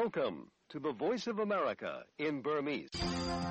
Welcome to the Voice of America in Burmese. ။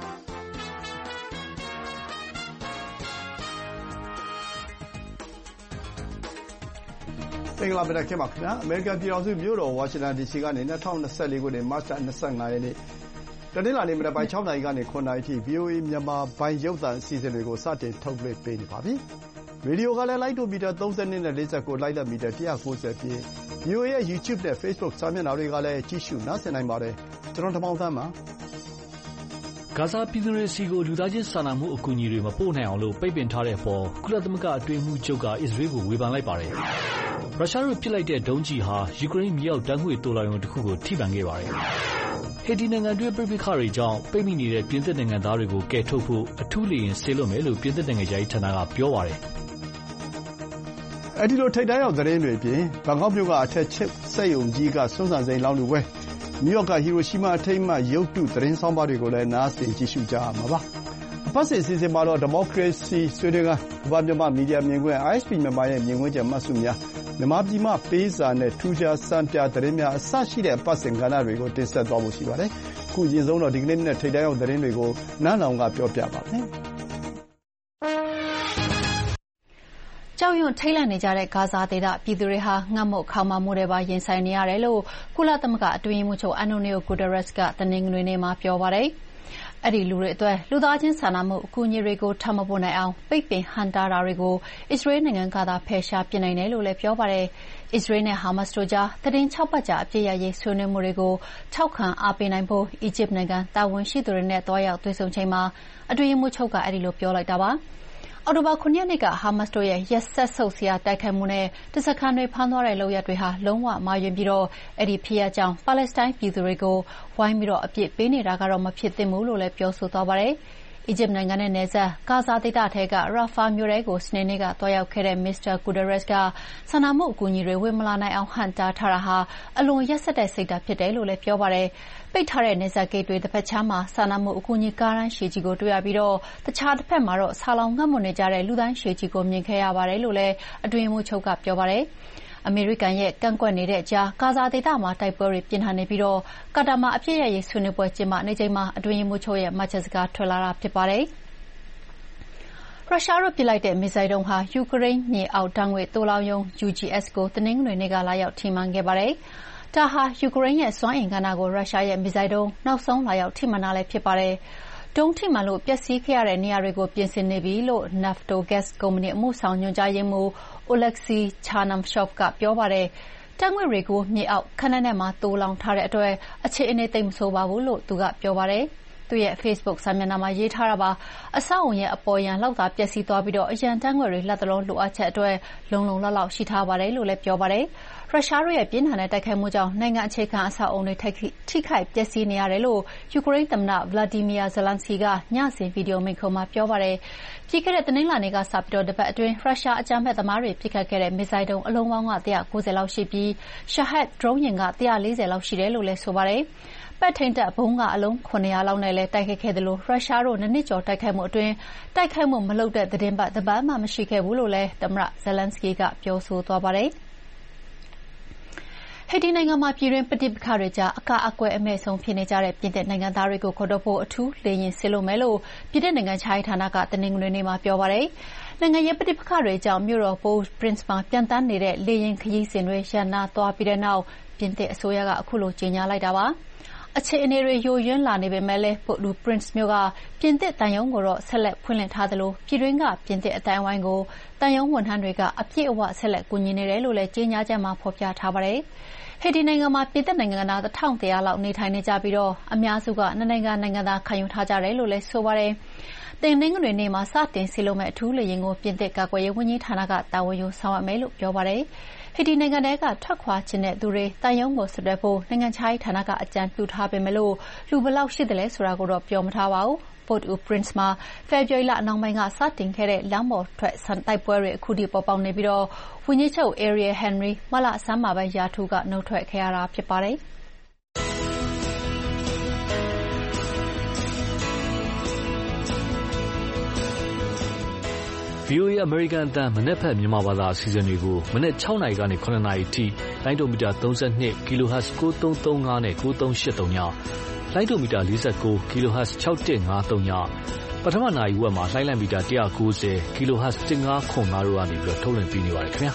မင်္ဂလာပါခင်ဗျာ။အမေရိကန်ပြည်ထောင်စုမြို့တော်ဝါရှင်တန် DC ကနေ2024ခုနှစ်မတ်လ25ရက်နေ့တနင်္လာနေ့မနက်ပိုင်း6နာရီကနေ9နာရီအထိ VOA မြန်မာပိုင်းရုပ်သံအစီအစဉ်တွေကိုစတင်ထုတ်လွှင့်ပေးနေပါပြီ။ရေဒီယိုကလည်းလိုက်တိုမီတာ32နဲ့49လိုက်လက်မီတာ190ပြည့် VOA ရဲ့ YouTube နဲ့ Facebook စာမျက်နှာတွေကလည်းကြည့်ရှုနားဆင်နိုင်ပါတယ်။ကျွန်တော်ထမောင်သန်းပါ။ဂါဇာပြည်သူတွေစီကိုလူသားချင်းစာနာမှုအကူအညီတွေမပို့နိုင်အောင်လို့ပိတ်ပင်ထားတဲ့အပေါ်ကုလသမဂ္ဂအတွင်းမှုချုပ်ကအစ္စရေးကိုဝေဖန်လိုက်ပါတယ်။ရုရှားတို့ပစ်လိုက်တဲ့ဒုံးကျည်ဟာယူကရိန်းမြေအောက်တန်းငွေတိုးလောင်ရုံတစ်ခုကိုထိမှန်ခဲ့ပါတယ်။ဟေတီနိုင်ငံတွင်းပြိပခါတွေကြောင့်ပိတ်မိနေတဲ့ပြင်သစ်နိုင်ငံသားတွေကိုကယ်ထုတ်ဖို့အထူးလေယာဉ်ဆေလွှတ်မယ်လို့ပြင်သစ်နိုင်ငံကြီးဌာနကပြောပါတယ်။အဲဒီလိုထိပ်တန်းရောက်သတင်းတွေပြင်ဘန်ကောက်မြို့ကအထက်ချစ်စက်ရုံကြီးကစွန့်စားစိန်လောင်းလူပွဲနယူးယောက်ကဟီရိုရှီမာအထိမ်းအမှတ်ရုပ်တုသတင်းဆောင်ပါတွေကိုလည်းနားဆင်ကြည့်ရှုကြရမှာပါ။အပတ်စဉ်အစီအစဉ်မှာတော့ဒီမိုကရေစီဆွေးနွေးခန်းကမ္ဘာ့မြန်မာမီဒီယာမြင်ကွင်း ISP မြန်မာရဲ့မြင်ကွင်းချက်မှတ်စုများမြန်မာပြည်မှပေးစာနဲ့ထူးခြားစံပြသတင်းများအစရှိတဲ့အပတ်စဉ်ကဏ္ဍတွေကိုတင်ဆက်သွားဖို့ရှိပါတယ်။အခုရင်ဆုံးတော့ဒီကနေ့နဲ့ထိပ်တန်းရောက်သတင်းတွေကိုနန်းလောင်ကပြောပြပါမယ်။ကြောက်ရွံ့ထိတ်လန့်နေကြတဲ့ဂါဇာဒေသပြည်သူတွေဟာငတ်မွတ်ခေါင်းပါမှုတွေပါရင်ဆိုင်နေရတယ်လို့ကုလသမဂ္ဂအတွင်းရေးမှူးချုပ်အန်တိုနီယိုဂူတာရက်စ်ကတနင်္ဂနွေနေ့မှာပြောပါတယ်။အဲ့ဒီလူတွေအတွက်လူသားချင်းစာနာမှုအကူအညီတွေကိုထပ်မပို့နိုင်အောင်ပိတ်ပင်ဟန့်တားတာတွေကိုအစ္စရေးနိုင်ငံကသာဖယ်ရှားပြစ်နိုင်တယ်လို့လည်းပြောပါတယ်။အစ္စရေးနဲ့ဟာမတ်စ်တို့ကြားသီတင်း6ပတ်ကြာအပြည့်ရရေးဆွေးနွေးမှုတွေကိုထောက်ခံအားပေးနိုင်ဖို့အီဂျစ်နိုင်ငံတာဝန်ရှိသူတွေနဲ့တွားရောက်တွေ့ဆုံချိန်မှာအတွင်းရေးမှူးချုပ်ကအဲ့ဒီလိုပြောလိုက်တာပါ။အောက်တိုဘာ9ရက်နေ့ကဟာမတ်စ်တို့ရဲ့ရက်စက်ဆုပ်စရာတိုက်ခိုက်မှုနဲ့ဓားစာခံတွေဖမ်းသွားတဲ့လုပ်ရပ်တွေဟာလုံးဝမှားယွင်းပြီးအဲ့ဒီဖြစ်ရပ်ကြောင့်ပါလက်စတိုင်းပြည်သူတွေကိုဝိုင်းပြီးအပြစ်ပေးနေတာကတော့မဖြစ်သင့်ဘူးလို့လည်းပြောဆိုသွားပါတယ်။အီဂျစ်နိုင်ငံနဲ့နယ်စပ်ဂါဇာဒေသထဲကရာဖာမြို့ထဲကိုစနေနေ့ကသွားရောက်ခဲ့တဲ့မစ္စတာဂူတာရက်စ်ကစာနာမှုအကူအညီတွေဝင်မလာနိုင်အောင်ဟန့်တားထားတာဟာအလွန်ရက်စက်တဲ့စိတ်ဓာတ်ဖြစ်တယ်လို့လည်းပြောပါတယ်။ပိတ်ထားတဲ့နယ်စပ်ဂိတ်တွေတစ်ဖက်ခြမ်းမှာစာနာမှုအကူအညီကားတန်းရှည်ကြီးကိုတွေ့ရပြီးတခြားတစ်ဖက်မှာတော့ဆာလောင်ငတ်မွတ်နေကြတဲ့လူသားရှည်ကြီးကိုမြင်ခဲ့ရပါတယ်လို့လည်းအတွင်းရေးမှူးချုပ်ကပြောပါတယ်။အမေရိကန်ရဲ့ကန့်ကွက်နေတဲ့အကြားဂါဇာဒေသမှာတိုက်ပွဲတွေပြင်းထန်နေပြီးကာတာမှာအပြည့်ရရေးဆွေးနွေးပွဲကျင်းပနေချိန်မှာအတွင်းရေးမှူးချုပ်ရဲ့မှတ်ချက်စကားထွက်လာတာဖြစ်ပါတယ်။ရုရှားတို့ပစ်လိုက်တဲ့မစ်ဇိုင်းဒုံးဟာယူကရိန်းမြေအောက်တန်းငွေတိုးလောင်ရုံ UGS ကိုတနင်္ဂနွေနေ့ကလာရောက်ထိမှန်ခဲ့ပါတယ်။ဒါဟာယူကရိန်းရဲ့စွမ်းအင်ကဏ္ဍကိုရုရှားရဲ့မစ်ဇိုင်းဒုံးနောက်ဆုံးလာရောက်ထိမှန်တာလည်းဖြစ်ပါတယ်။ဒုံးထိမှန်လို့ပျက်စီးခဲ့ရတဲ့နေရာတွေကိုပြင်ဆင်နေပြီလို့ Naftogaz ကုမ္ပဏီအမှုဆောင်ညွှန်ကြားရေးမှူး Oleksiy Chernomshov ကပြောပါတယ်။တပ်ငွေတွေကိုမြေအောက်ခန်းထဲမှာတိုးလောင်ထားတဲ့အတွက်အခြေအနေသိပ်မဆိုးပါဘူးလို့သူကပြောပါတယ်။သူ့ရဲ့ Facebook စာမျက်နှာမှာရေးထားတာပါ။အဆောက်အအုံရဲ့အပေါ်ယံလောက်သာပျက်စီးသွားပြီးအရန်တန်းငွေတွေလက်တလုံးလိုအပ်ချက်အတွက်လုံလုံလောက်လောက်ရှိထားပါတယ်လို့လည်းပြောပါတယ်။ရုရှားတို့ရဲ့ပြင်းထန်တဲ့တိုက်ခိုက်မှုကြောင့်နိုင်ငံအခြေခံအဆောက်အအုံတွေထိခိုက်ပျက်စီးနေရတယ်လို့ယူကရိန်းသမ္မတ Vladimir Zelensky ကညစဉ်ဗီဒီယိုမိန့်ခွန်းမှာပြောပါတယ်။ပြီးခဲ့တဲ့တနင်္လာနေ့ကစပြီးတပတ်အတွင်းရုရှားအကြမ်းဖက်သမားတွေပစ်ခတ်ခဲ့တဲ့မစ်ဇိုင်းဒုံးအလုံးပေါင်း190လောက်ရှိပြီး Shahed ဒရုန်းယာဉ်က140လောက်ရှိတယ်လို့လည်းဆိုပါတယ်။ပဲ့ထိန်းတပ်ဘုံးကအလုံး900လောက်နဲ့လည်းတိုက်ခိုက်ခဲ့သလိုရုရှားတို့2နှစ်ကျော်တိုက်ခိုက်မှုအတွင်းတိုက်ခိုက်မှုမလုပ်တဲ့သတင်းပတ်တစ်ပတ်မှမရှိခဲ့ဘူးလို့လည်းသမ္မတ Zelensky ကပြောဆိုသွားပါတယ်။ဟေတီနိုင်ငံမှာပြည်တွင်းပဋိပက္ခတွေကြားအကအကွဲအမဲ့ဆုံးဖြစ်နေကြတဲ့ပြင်သစ်နိုင်ငံသားတွေကိုခေါ်ထုတ်ဖို့အထူးလေယာဉ်စေလွှတ်မယ်လို့ပြင်သစ်နိုင်ငံခြားရေးဌာနကတနင်္ဂနွေနေ့မှာပြောပါတယ်။နိုင်ငံရေးပဋိပက္ခတွေကြောင့်မြို့တော် Port-au-Prince မှာပျံသန်းနေတဲ့လေယာဉ်ခရီးစဉ်တွေရပ်နားသွားပြီးတဲ့နောက်ပြင်သစ်အစိုးရကအခုလိုကြေညာလိုက်တာပါ။အခြေအနေတွေယိုယွင်းလာနေပေမဲ့လည်း Port-au-Prince မြို့ကပြင်သစ်သံရုံးကိုတော့ဆက်လက်ဖွင့်လှစ်ထားသလိုပြည်တွင်းကပြင်သစ်အတိုင်းအဝိုင်းကိုသံရုံးဝန်ထမ်းတွေကအပြည့်အဝဆက်လက်ကူညီနေတယ်လို့လည်းကြေညာချက်မှာဖော်ပြထားပါတယ်။ဟေတီနိုင်ငံမှာပြင်သစ်နိုင်ငံသား1100လောက်နေထိုင်နေကြပြီးအများစုကနိုင်ငံသားခံယူထားကြတယ်လို့လည်းဆိုပါတယ်။တနင်္ဂနွေနေ့မှာစတင်စေလွှတ်မယ့်အထူးလေယာဉ်ကိုပြင်သစ်ကာကွယ်ရေးဝန်ကြီးဌာနကတာဝန်ယူဆောင်ရွက်မယ်လို့ပြောပါတယ်။ဟေတီနိုင်ငံထဲကထွက်ခွာချင်တဲ့သူတွေတန်ယုံကိုဆက်သွယ်ဖို့နိုင်ငံခြားရေးဌာနကအကြံပြုထားပေမဲ့လူဘယ်လောက်ရှိသလဲဆိုတာကိုတော့ပြောမထားပါဘူး။ Port-au-Prince မှာဖေဖော်ဝါရီလအနောက်ပိုင်းကစတင်ခဲ့တဲ့လမ်းပေါ်ထွက်တိုက်ပွဲတွေအခုထိပေါ်ပေါက်နေပြီးဝန်ကြီးချုပ် Ariel Henry မလဆန်းမှာပဲရာထူးကနှုတ်ထွက်ခဲ့ရတာဖြစ်ပါတယ်။ VOA အမေရိကန်အသံမနက်ဖြန်မြန်မာဘာသာအစီအစဉ်တွေကိုမနက်6 နာရီကနေ9 နာရီအထိလိုင်းဒိုမီတာ32 kHz 9335နဲ့9383ညလိုင်းဒိုမီတာ49 kHz 6153ညပထမနာရီဝက်မှာလိုင်းလံမီတာ190 kHz 1505တို့ကနေပြီးထုတ်လွှင့်ပေးနေပါတယ်ခင်ဗျာ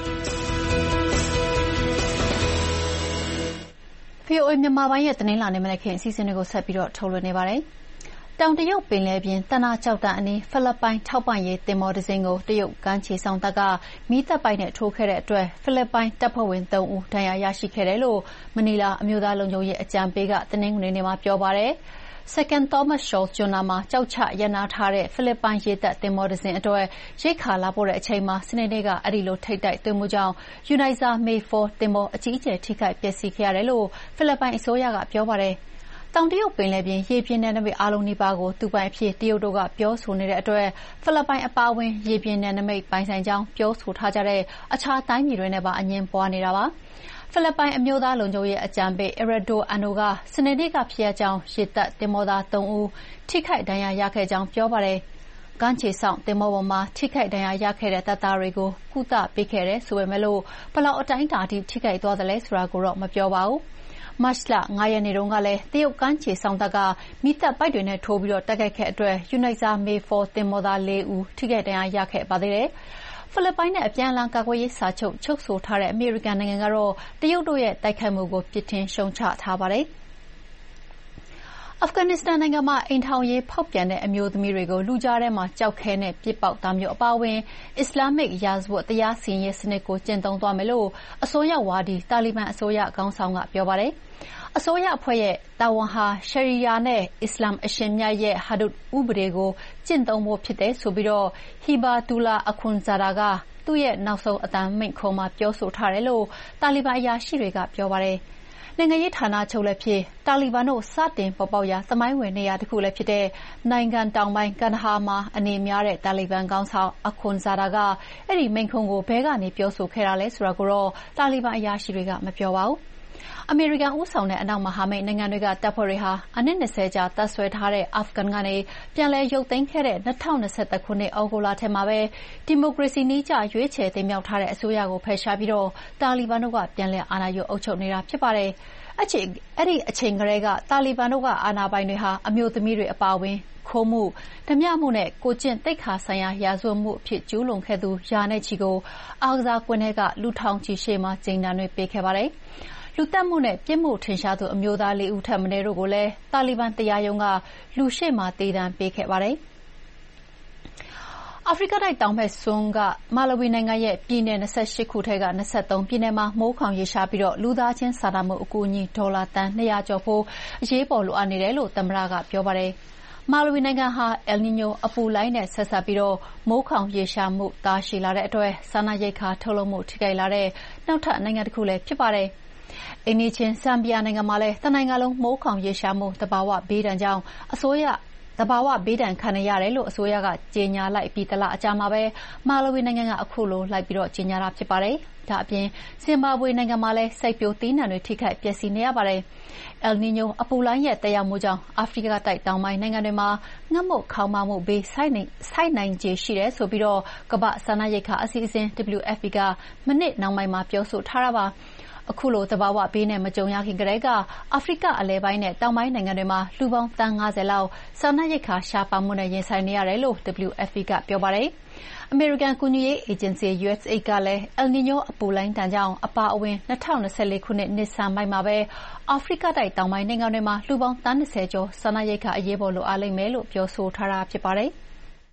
VOA မြန်မာပိုင်းရဲ့သတင်းလာနေမနေ့ခင်အစီအစဉ်တွေကိုဆက်ပြီးထုတ်လွှင့်နေပါတယ်တောင်တရုတ်ပင်လယ်ပြင်တနာကျောက်တန်းအနီးဖိလစ်ပိုင်ထောက်ပံ့ရေးသင်္ဘောတစ်စင်းကိုတရုတ်ကမ်းခြေစောင့်တပ်ကမီးတပ်ပိုက်နဲ့ထိုးခဲ့တဲ့အတွက်ဖိလစ်ပိုင်တပ်ဖွဲ့ဝင်3ဦးဒဏ်ရာရရှိခဲ့တယ်လို့မနီလာအမျိုးသားလုံခြုံရေးအကြံပေးကတနင်္ဂနွေနေ့မှာပြောပါတယ်။ Second Thomas Shoal ကျွန်းနာမှာကြောက်ချရပ်နားထားတဲ့ဖိလစ်ပိုင်ရေတပ်သင်္ဘောတစ်စင်းအတွက်ရိက္ခာလာပို့တဲ့အချိန်မှာစနေနေ့ကအဲ့ဒီလိုထိပ်တိုက်တွေ့မှုကြောင့် Uniza May 4 သင်္ဘောအကြီးအကျယ်ထိခိုက်ပျက်စီးခဲ့ရတယ်လို့ဖိလစ်ပိုင်အစိုးရကပြောပါတယ်။တောင်တရုတ်ပင်လယ်ပြင်ရေပြင်နယ်နိမိတ်အားလုံးနီးပါးကိုသူပိုင်အဖြစ်တရုတ်တို့ကပြောဆိုနေတဲ့အတွက်ဖိလစ်ပိုင်အပါအဝင်ရေပြင်နယ်နိမိတ်ပိုင်ဆိုင်ကြောင်းပြောဆိုထားကြတဲ့အခြားတိုင်းပြည်တွေနဲ့ပါအငြင်းပွားနေတာပါ။ဖိလစ်ပိုင်အမျိုးသားလုံခြုံရေးအကြံပေး Eduardo Ano ကစနေနေ့ကဖြစ်ရကြောင်းရေတပ်သင်္ဘောသား3ဦးထိခိုက်ဒဏ်ရာရခဲ့ကြောင်းပြောပါတယ်။ကမ်းခြေဆောင်သင်္ဘောပေါ်မှာထိခိုက်ဒဏ်ရာရခဲ့တဲ့တပ်သားတွေကိုကုသပေးခဲ့တယ်ဆိုပေမဲ့ဘလောက်အတိုင်းအတာအထိထိခိုက်သွားသလဲဆိုတာကိုတော့မပြောပါဘူး။မတ်လ9 ရက်နေ့တုန်းကလည်းတရုတ်ကမ်းခြေစောင့်တပ်ကမီးတပ်ပိုက်တွေနဲ့ထိုးပြီးတိုက်ခိုက်ခဲ့အတွက် Uniza May 4 သင်္ဘောသား4ဦးထိခိုက်ဒဏ်ရာရခဲ့ပါသေးတယ်။ဖိလစ်ပိုင်နဲ့အပြန်အလှန်ကာကွယ်ရေးစာချုပ်ချုပ်ဆိုထားတဲ့အမေရိကန်နိုင်ငံကတော့တရုတ်တို့ရဲ့တိုက်ခိုက်မှုကိုပြစ်တင်ရှုတ်ချထားပါတယ်။အာဖဂန်နစ္စတန်နိုင်ငံမှာအိမ်ထောင်ရေးဖောက်ပြန်တဲ့အမျိုးသမီးတွေကိုလူကြားထဲမှာကြောက်ခဲနဲ့ပစ်ပေါက်တာမျိုးအပါအဝင်အစ္စလာမစ်ရာဇဝတ်တရားစီရင်ရေးစနစ်ကိုကျင့်သုံးသွားမယ်လို့အစိုးရဝါဒီတာလီဘန်အစိုးရခေါင်းဆောင်ကပြောပါတယ်။အစိုးရအဖွဲ့ရဲ့တာဝန်ဟာရှရီယာနဲ့အစ္စလာမ်အရှင်မြတ်ရဲ့ဟာဒုတ်ဥပဒေကိုကျင့်သုံးဖို့ဖြစ်တယ်ဆိုပြီးဟီဘာတူလာအခွန်ဇာဒါကသူ့ရဲ့နောက်ဆုံးအသံမိန့်ခွန်းမှာပြောဆိုထားတယ်လို့တာလီဘန်အရာရှိတွေကပြောပါတယ်။နိုင်ငံရေးဌာနချုပ်လည်းဖြစ်တာလီဘန်တို့စတင်ပေါ်ပေါက်ရာသမိုင်းဝင်နေရာတစ်ခုလည်းဖြစ်တဲ့နိုင်ငံတောင်ပိုင်းကန်ဒါဟာမှာအနေများတဲ့တာလီဘန်ခေါင်းဆောင်အခွန်ဇာဒါကအဲ့ဒီမိန့်ခွန်းကိုဘဲကနေပြောဆိုခဲ့တာလဲဆိုတာကိုတော့တာလီဘန်အရာရှိတွေကမပြောပါဘူး။အမေရိကန်ဦးဆောင်တဲ့အနောက်မဟာမိတ်နိုင်ငံတွေကတပ်ဖွဲ့တွေဟာအနှစ်20ကြာတပ်ဆွဲထားတဲ့အာဖဂန်ကနေပြန်လည်ရုပ်သိမ်းခဲ့တဲ့2021ခုနှစ်ဩဂုတ်လထဲမှာပဲဒီမိုကရေစီနည်းကျရွေးချယ်တင်မြှောက်ထားတဲ့အစိုးရကိုဖယ်ရှားပြီးတာလီဘန်တို့ကပြန်လည်အာဏာယူအုပ်ချုပ်နေတာဖြစ်ပါတယ်။အဲ့ဒီအချိန်ကတည်းကတာလီဘန်တို့ကအာဏာပိုင်တွေဟာအမျိုးသမီးတွေအပါအဝင်ခိုးမှုဓမြမှုနဲ့ကိုကျင့်သိက္ခာဆိုင်ရာရာဇဝတ်မှုအဖြစ်ကျူးလွန်ခဲ့သူရာနဲ့ချီကိုအားကစားကွင်းထဲကလူထောင်ချီရှေ့မှာကျိန်တံတွေပေးခဲ့ပါတယ်။လူသတ်မှုနဲ့ပြစ်မှုထင်ရှားသူအမျိုးသား4ဦးထက်မနည်းတို့ကိုလည်းတာလီဘန်တရားရုံးကလူရှေ့မှာသေဒဏ်ပေးခဲ့ပါတယ်။အာဖရိကတိုက်တောင်ဘက်စွန်းကမာလဝီနိုင်ငံရဲ့ပြည်နယ်28ခုထဲက23ပြည်နယ်မှာမိုးခေါင်ရေရှားပြီးလူသားချင်းစာနာမှုအကူအညီဒေါ်လာတန်200ကျော်ဖို့အရေးပေါ်လိုအပ်နေတယ်လို့သမ္မတကပြောပါတယ်။မာလဝီနိုင်ငံဟာအယ်နီညိုအပူလှိုင်းနဲ့ဆက်စပ်ပြီးမိုးခေါင်ရေရှားမှုတာရှည်လာတဲ့အတွက်စားနပ်ရိက္ခာထုတ်လုပ်မှုထိခိုက်လာတဲ့နောက်ထပ်နိုင်ငံတစ်ခုလည်းဖြစ်ပါတယ်။အိမ်နီးချင်းဇမ်ဘီယာနိုင်ငံမှာလည်းတနိုင်ငံလုံးမိုးခေါင်ရေရှားမှုသဘာဝဘေးဒဏ်ကြောင့်သဘာဝဘေးဒဏ်ခံနေရတယ်လို့အစိုးရကကြေညာလိုက်ပြီးတလအကြာမှာပဲမာလဝီနိုင်ငံကအခုလိုလိုက်ပြီးကြေညာတာဖြစ်ပါတယ်။ဒါအပြင်ဇင်ဘာဘွေနိုင်ငံမှာလည်းစိုက်ပျိုးသီးနှံတွေထိခိုက်ပျက်စီးနေရပါတယ်။ အယ်နီညိုအပူလှိုင်းရဲ့သက်ရောက်မှုကြောင့်အာဖရိကတိုက်တောင်ပိုင်းနိုင်ငံတွေမှာငတ်မွတ်ခေါင်းပါးမှုဘေးဆိုက်နိုင်ခြေရှိတယ်ဆိုပြီးကမ္ဘာ့စားနပ်ရိက္ခာအစီအစဉ် WFP ကမနှစ်နှောင်းပိုင်းမှာပြောဆိုထားတာပါ။အခုလိုသဘာဝဘေးနဲ့မကြုံရခင်ကတည်းကအာဖရိကအလယ်ပိုင်းနဲ့တောင်ပိုင်းနိုင်ငံတွေမှာလူပေါင်းသန်း50လောက်စားနပ်ရိက္ခာရှားပါးမှုနဲ့ရင်ဆိုင်နေရတယ်လို့ WFP ကပြောပါတယ်။အမေရိကန်ကူညီရေးအေဂျင်စီ USAID ကလည်းအယ်နီညိုအပူလှိုင်းတန်ကြောင့်အပါအဝင်2024ခုနှစ်နှစ်ဆန်းပိုင်းမှာပဲအာဖရိကတိုက်တောင်ပိုင်းနိုင်ငံတွေမှာလူပေါင်းသန်း20ကျော်စားနပ်ရိက္ခာအရေးပေါ်လိုအပ်လိမ့်မယ်လို့ပြောဆိုထားတာဖြစ်ပါတယ်။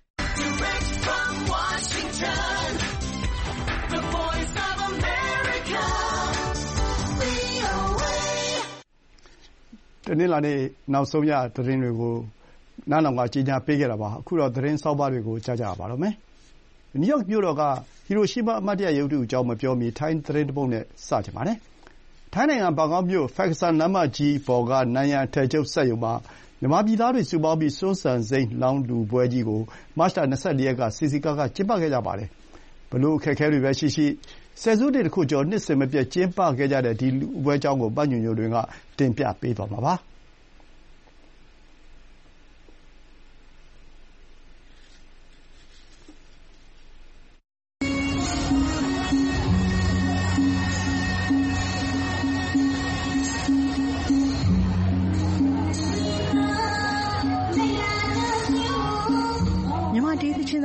တနင်္လာနေ့နောက်ဆုံးရသတင်းတွေကိုနားနောင်ကကြီးညာပေးခဲ့တာပါအခုတော့သတင်းစောင်းပါးတွေကိုကြားကြရပါတော့မယ်နယူးယောက်မြို့တော်ကဟီရိုရှီးမားအမှတ်တရရုပ်တုအကြောင်းမပြောမီထိုင်းသတင်းတစ်ပုဒ်နဲ့စတင်ပါတယ်ထိုင်းနိုင်ငံဘန်ကောက်မြို့ဖက်ကဆန်လမ်းမကြီးပေါ်ကနန်ရံအထည်ချုပ်စက်ရုံမှာမြန်မာပြည်သားတွေစုပေါင်းပြီးစွန်းစံစိမ်းလောင်းလူပွဲကြီးကိုမတ်လ24ရက်ကစီစီကားကျင်းပခဲ့ကြပါတယ်ဘလို့အခက်အခဲတွေပဲရှိရှိဆယ်စုနှစ်တစ်ခုကျော်နှစ်စဉ်မပြတ်ကျင်းပခဲ့ကြတဲ့ဒီလူပွဲအကြောင်းကိုပတ်ညွန့်ညွန့်တွေကတင်ပြပေးသွားမှာပါ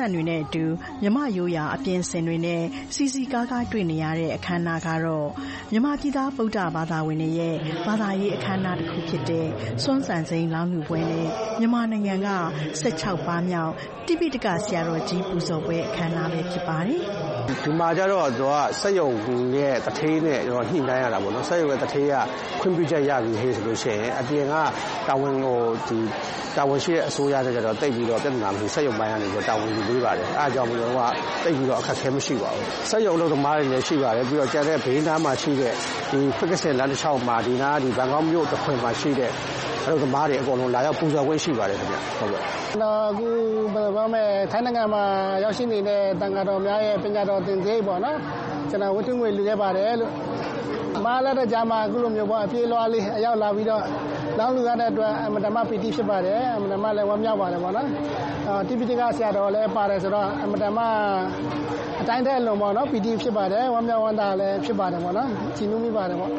ံတွေနဲ့အတူမြန်မာရိုးရာအပြင်ဆင်တွေနဲ့စီစီကားကားတွေ့နေရတဲ့အခမ်းအနားကတော့မြန်မာပြည်သားဗုဒ္ဓဘာသာဝင်တွေရဲ့ဘာသာရေးအခမ်းအနားတစ်ခုဖြစ်တဲ့စွန့်စံစိမ်းလောင်းလူပွဲနဲ့မြန်မာနိုင်ငံက16ပါးမြောက်တိပိဋကဆရာတော်ကြီးပူဇော်ပွဲအခမ်းအနားပဲဖြစ်ပါတယ်ဒီမှာကျတော့သူကစက်ရုံရဲ့တထေးနဲ့ညှိနှိုင်းရတာပေါ့နော်စက်ရုံရဲ့တထေးကခွင့်ပြုချက်ရပြီဟေးဆိုလို့ရှိရင်အပြင်ကတာဝန်ရှိတဲ့အစိုးရတဲ့ကျတော့တိတ်ပြီးတော့ပြဿနာမရှိစက်ရုံပိုင်းကနေပြီးတာဝန်ယူပေးပါတယ်အားကြောင့်မလို့ကတိတ်ပြီးတော့အခက်အခဲမရှိပါဘူးစက်ရုံလို့သမားတွေလည်းရှိပါတယ်ပြီးတော့ကျန်တဲ့ဘေးနားမှာရှိတဲ့ဒီဖက်ကစင်လမ်းတစ်လျှောက်မှာဒီနားဒီဘန်ကောက်မြို့တစ်ခွင်မှာရှိတဲ့အလုပ်သမားတွေအကုန်လုံးလာရောက်ပူဇော်ခွင့်ရှိပါတယ်ခင်ဗျဟုတ်ကဲ့အခုဘယ်လိုမဲ့ထိုင်းနိုင်ငံမှာရောက်ရှိနေတဲ့တန်ဃာတော်များရဲ့ပညာတော်သင်ပေးပေါ့နော်ကျွန်တော်ဝတ္ထုငွေလူခဲ့ပါတယ်လို့မာလာတဲ့ဂျာမှာအခုလိုမျိုးပေါ့အပြေးလွှားလေးအရောက်လာပြီးတော့လောင်းလူရတဲ့အတွက်အမတမပီတိဖြစ်ပါတယ်အမတမလည်းဝမ်းမြောက်ပါတယ်ပေါ့နော်တိပိဋကဆရာတော်လည်းပါတယ်ဆိုတော့အမတမအတိုင်းတဲ့အလုံးပေါ့နော်ပီတိဖြစ်ပါတယ်ဝမ်းမြောက်ဝမ်းသာလည်းဖြစ်ပါတယ်ပေါ့နော်ကြည်နူးမိပါတယ်ပေါ့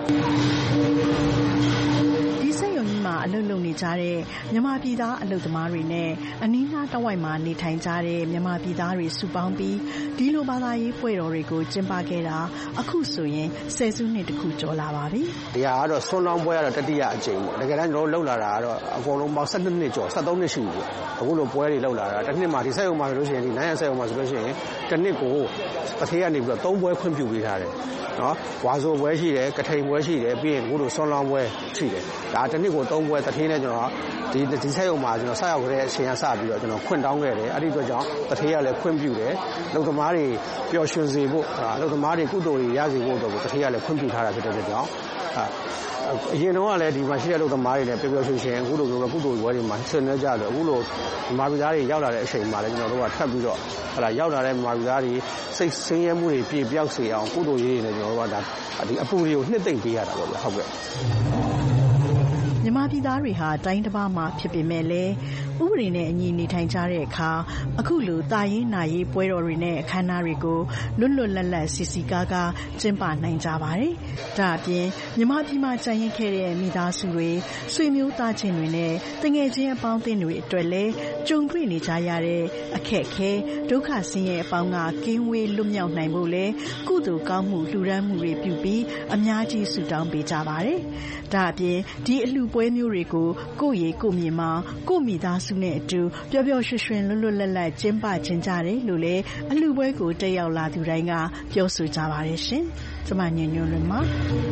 မှာအလုပ်လုပ်နေကြတဲ့မြန်မာပြည်သားအလုပ်သမားတွေနဲ့အနီးနားတဝိုက်မှာနေထိုင်ကြတဲ့မြန်မာပြည်သားတွေစုပေါင်းပြီးဒီလိုဘာသာရေးပွဲတော်တွေကိုကျင်းပခဲ့တာအခုဆိုရင်ဆယ်စုနှစ်တခုကျော်လာပါပြီ။ဒီဟာကတော့ဆွမ်းလောင်းပွဲကတော့တတိယအကြိမ်ပေါ့။တကယ်တမ်းကျွန်တော်တို့လှုပ်လာတာကတော့အကုန်လုံးပေါင်း12နှစ်ကျော်13နှစ်ရှိပြီ။အခုလိုပွဲတွေလှုပ်လာတာတစ်နှစ်မှာဒီဆက်ရုံမှာဆိုလို့ရှိရင်ဒီနိုင်ရဆက်ရုံမှာဆိုလို့ရှိရင်တစ်နှစ်ကိုတစ်ခေတ်ကနေပြီးတော့3ပွဲခွင့်ပြုပေးထားတယ်။နော်ဝါဆိုပွဲရှိတယ်ကထိန်ပွဲရှိတယ်ပြီးရင်အခုလိုဆွမ်းလောင်းပွဲရှိတယ်။ဒါတစ်နှစ်ကို3ပွဲတစ်ထေးနဲ့ကျွန်တော်ဒီဆက်ရုံမှာကျွန်တော်ဆက်ရောက်ခဲ့တဲ့အချိန်ကစပြီးတော့ကျွန်တော်ခွင့်တောင်းခဲ့တယ်။အဲ့ဒီအတွက်ကြောင့်တစ်ထေးကလည်းခွင့်ပြုတယ်။လုံသမားတွေပျော်ရွှင်စေဖို့လုံသမားတွေကုသိုလ်တွေရစေဖို့အတွက်တစ်ထေးကလည်းခွင့်ပြုထားတာဖြစ်တဲ့ကြောင့်အရင်တော့ကလည်းဒီမှာရှိတဲ့လုံသမားတွေနဲ့ပျော်ပျော်ရွှင်ရွှင်အခုလိုကုသိုလ်ပွဲတွေမှာဆင်နွှဲကြတယ်အခုလိုမြန်မာပြည်သားတွေရောက်လာတဲ့အချိန်မှာလည်းကျွန်တော်တို့ကထပ်ပြီးတော့ရောက်လာတဲ့မြန်မာပြည်သားတွေစိတ်ဆင်းရဲမှုတွေပြေပြောက်စေအောင်ကုသိုလ်ရေးတွေနဲ့ကျွန်တော်တို့ကဒီအပူတွေကိုနှစ်သိမ့်ပေးရတာပေါ့ဗျဟုတ်ကဲ့မြန်မာပြည်သားတွေဟာတိုင်းတစ်ပါးမှာဖြစ်ပေမဲ့လည်းဥပဒေနဲ့အညီနေထိုင်ကြတဲ့အခါအခုလိုတာရေးနာရေးပွဲတော်တွေနဲ့အခမ်းအနားတွေကိုလွတ်လွတ်လပ်လပ်စီစီကားကားကျင်းပနိုင်ကြပါတယ်။ဒါအပြင်မြန်မာပြည်မှာကြံရင်ခဲ့တဲ့မိသားစုတွေဆွေမျိုးသားချင်းတွေနဲ့တငယ်ချင်းအပေါင်းအသင်းတွေအတွက်လည်းကြုံတွေ့နေကြရတဲ့အခက်အခဲဒုက္ခဆင်းရဲအပေါင်းကကင်းဝေးလွတ်မြောက်နိုင်ဖို့လဲကုသိုလ်ကောင်းမှုလှူဒါန်းမှုတွေပြုပြီးအများကြီးဆုတောင်းပေးကြပါတယ်။ဒါအပြင်ဒီအလှူပွဲမျိုးတွေကိုကိုယ့်ရေကိုယ့်မြေမှာကိုယ့်မိသားစုနဲ့အတူပျော်ပျော်ရွှင်ရွှင်လွတ်လွတ်လပ်လပ်ကျင်းပခြင်းကြတယ်လို့လည်းအလှူပွဲကိုတက်ရောက်လာသူတိုင်းကပြောဆိုကြပါတယ်ရှင်။ကျွန်မညညွန့်လွင်ပါ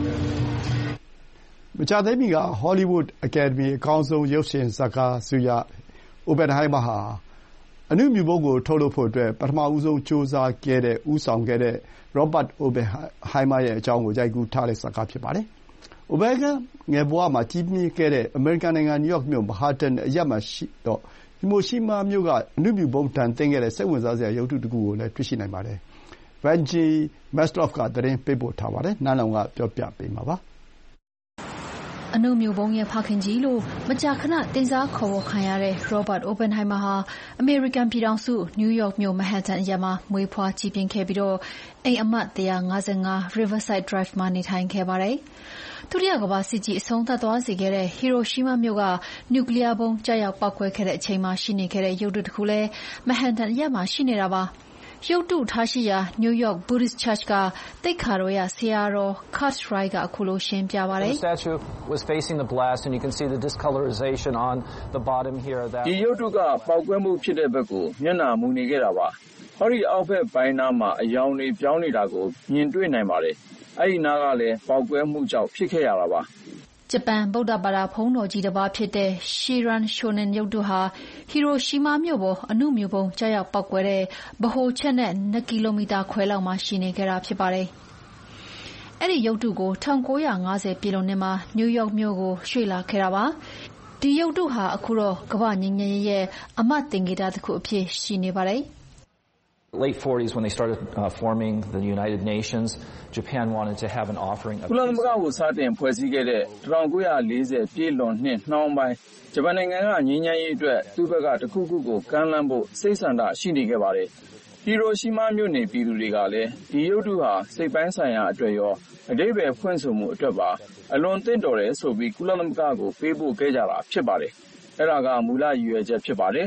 မကြသေးမီကဟောလိဝုဒ်အကယ်ဒမီအကောင်းဆုံးရုပ်ရှင်ဇာတ်ကားဆုရအိုပန်ဟိုင်မာဟာအနုမြူပုံကိုထုတ်လုပ်ဖို့အတွက်ပထမဦးဆုံးစူးစမ်းခဲ့တဲ့ဦးဆောင်ခဲ့တဲ့ရောဘတ်အိုပန်ဟိုင်မာရဲ့အကြောင်းကိုရိုက်ကူးထားတဲ့ဇာတ်ကားဖြစ်ပါတယ်။အိုပန်ကငယ်ဘဝမှာကြီးပြင်းခဲ့တဲ့အမေရိကန်နိုင်ငံနယူးယောက်မြို့မဟာတန်အရပ်မှာရှိတော့ဟီမိုရှိမာမြို့ကအနုမြူပုံတန်သင်ခဲ့တဲ့စိတ်ဝင်စားစရာရုပ်တုတစ်ခုကိုလည်းတွေ့ရှိနိုင်ပါတယ်။ Vanji Maslov ကသတင်းပေးပို့ထားပါတယ်။နန်းလောင်ကပြောပြပေးမှာပါ။အနုမြူပုံရဲ့ဖခင်ကြီးလို့မကြာခဏတင်စားခေါ်ဝေါ်ခံရတဲ့ Robert Oppenheimer ဟာအမေရိကန်ပြည်ထောင်စုနယူးယောက်မြို့မဟန်တန်အရပ်မှာမွေးဖွားကြီးပြင်းခဲ့ပြီးတော့အိမ်အမှတ်155 Riverside Drive မှာနေထိုင်ခဲ့ပါတယ်။ဒုတိယကမ္ဘာစစ်ကြီးအဆုံးသတ်သွားစေခဲ့တဲ့ဟီရိုရှီးမားမြို့ကနျူကလ িয়ার ဘုံကျရောက်ပောက်ကွဲခဲ့တဲ့အချိန်မှာရှိနေခဲ့တဲ့ရုပ်တုတစ်ခုလည်းမဟန်တန်အရပ်မှာရှိနေတာပါ။ရုပ်တုထားရှိရာ New York Buddhist Church ကသိက္ခာတော်ရဆရာတော် Kurt Wright ကအခုလိုရှင်းပြပါတယ်။ The statue was facing the blast and you can see the discoloration on the bottom here that ဒီရုပ်တုကပေါက်ကွဲမှုဖြစ်တဲ့ဘက်ကိုမျက်နှာမူနေခဲ့တာပါ။ဟောဒီအောက်ဘက်ပိုင်းနားမှာအယောင်တွေပြောင်းနေတာကိုမြင်တွေ့နိုင်ပါတယ်။အဲ့ဒီနားကလည်းပေါက်ကွဲမှုကြောင့်ဖြစ်ခဲ့ရတာပါ။ဂျပန်ဗုဒ္ဓဘာသာဘုန်းတော်ကြီးတစ်ပါးဖြစ်တဲ့ Shiran Shonin ရုပ်တုဟာဟီရိုရှီးမားမြို့ပေါ်အနုမြူပုံကျရောက်ပောက်ကွဲတဲ့ဗဟိုချက်နဲ့2 ကီလိုမီတာခွဲလောက်မှာရှိနေခဲ့တာဖြစ်ပါတယ်။အဲ့ဒီရုပ်တုကို1950ပြည်လွန်နှစ်မှာနယူးယောက်မြို့ကိုရွှေ့လာခဲ့တာပါ။ဒီရုပ်တုဟာအခုတော့ကမ္ဘာငြိမ်းချမ်းရေးရဲ့အမတ်သင်္ကေတတစ်ခုအဖြစ်ရှိနေပါတယ်။ Late 40s when they started forming the United Nations, Japan wanted to have an offering of ကုလသမဂ္ဂကိုစတင်ဖွဲ့စည်းခဲ့တဲ့1940ပြည့်လွန်နှစ်နှောင်းပိုင်းဂျပန်နိုင်ငံကငြိမ်းချမ်းရေးအတွက်သူ့ဘက်ကတခုခုကိုကမ်းလှမ်းဖို့စိတ်ဆန္ဒရှိနေခဲ့ပါတယ်။ဟီရိုရှီးမားမြို့နေပြည်သူတွေကလည်းဒီရုပ်တုဟာစိတ်ပိုင်းဆိုင်ရာအတွက်ရောအဓိပ္ပာယ်ဖွင့်ဆိုမှုအတွက်ပါအလွန်သင့်တော်တယ်ဆိုပြီးကုလသမဂ္ဂကိုပေးပို့ခဲ့ကြတာဖြစ်ပါတယ်။အဲ့ဒါကမူလရည်ရွယ်ချက်ဖြစ်ပါတယ်။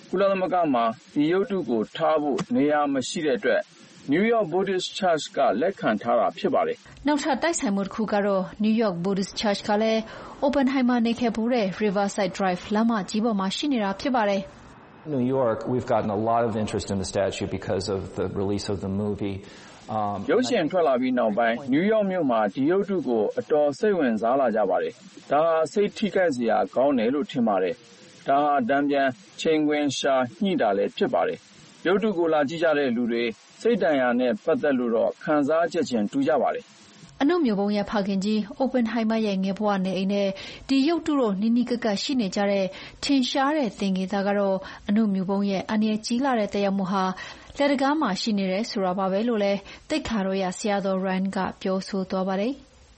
ကုလသမဂ္ဂမှာဒီရုပ်တုကိုထားဖို့နေရာမရှိတဲ့အတွက် New York Buddhist Church ကလက်ခံထားတာဖြစ်ပါတယ်။နောက်ထပ်တိုက်ဆိုင်မှုတစ်ခုကတော့ New York Buddhist Church ကလည်း Oppenheimer နေခဲ့ဘူးတဲ့ Riverside Drive လမ်းမကြီးပေါ်မှာရှိနေတာဖြစ်ပါတယ်။ New York, we've gotten a lot of interest in the statue because of the release of the movie. ရုပ်ရှင်ထွက်လာပြီးနောက်ပိုင်း New York မြို့မှာဒီရုပ်တုကိုအတော်စိတ်ဝင်စားလာကြပါတယ်။ဒါဟာစိတ်ထိခိုက်စရာကောင်းတယ်လို့ထင်ပါတယ်။ဒါဟာတံပြန်ချိန်ခွင်ရှာညှိတာလည်းဖြစ်ပါတယ်။ရုပ်တုကိုလာကြည့်ကြတဲ့လူတွေစိတ်တန်ရာနဲ့ပတ်သက်လို့တော့ခံစားချက်ချင်းတူကြပါတယ်။အနုမျိုးဘုံရဲ့ဖခင်ကြီး Oppenheimer ရဲ့ငယ်ဘဝနေအိမ်နဲ့ဒီရုပ်တုတို့နီးနီးကပ်ကပ်ရှိနေကြတဲ့ထင်ရှားတဲ့သင်္ကေတကတော့အနုမျိုးဘုံရဲ့အန္တရာယ်ကြီးလာတဲ့တရားမှုဟာလက်တကားမှာရှိနေတယ်ဆိုတာပါပဲလို့လည်းသိက္ခာတော်ရဆရာတော် Ryan ကပြောဆိုသွားပါတယ်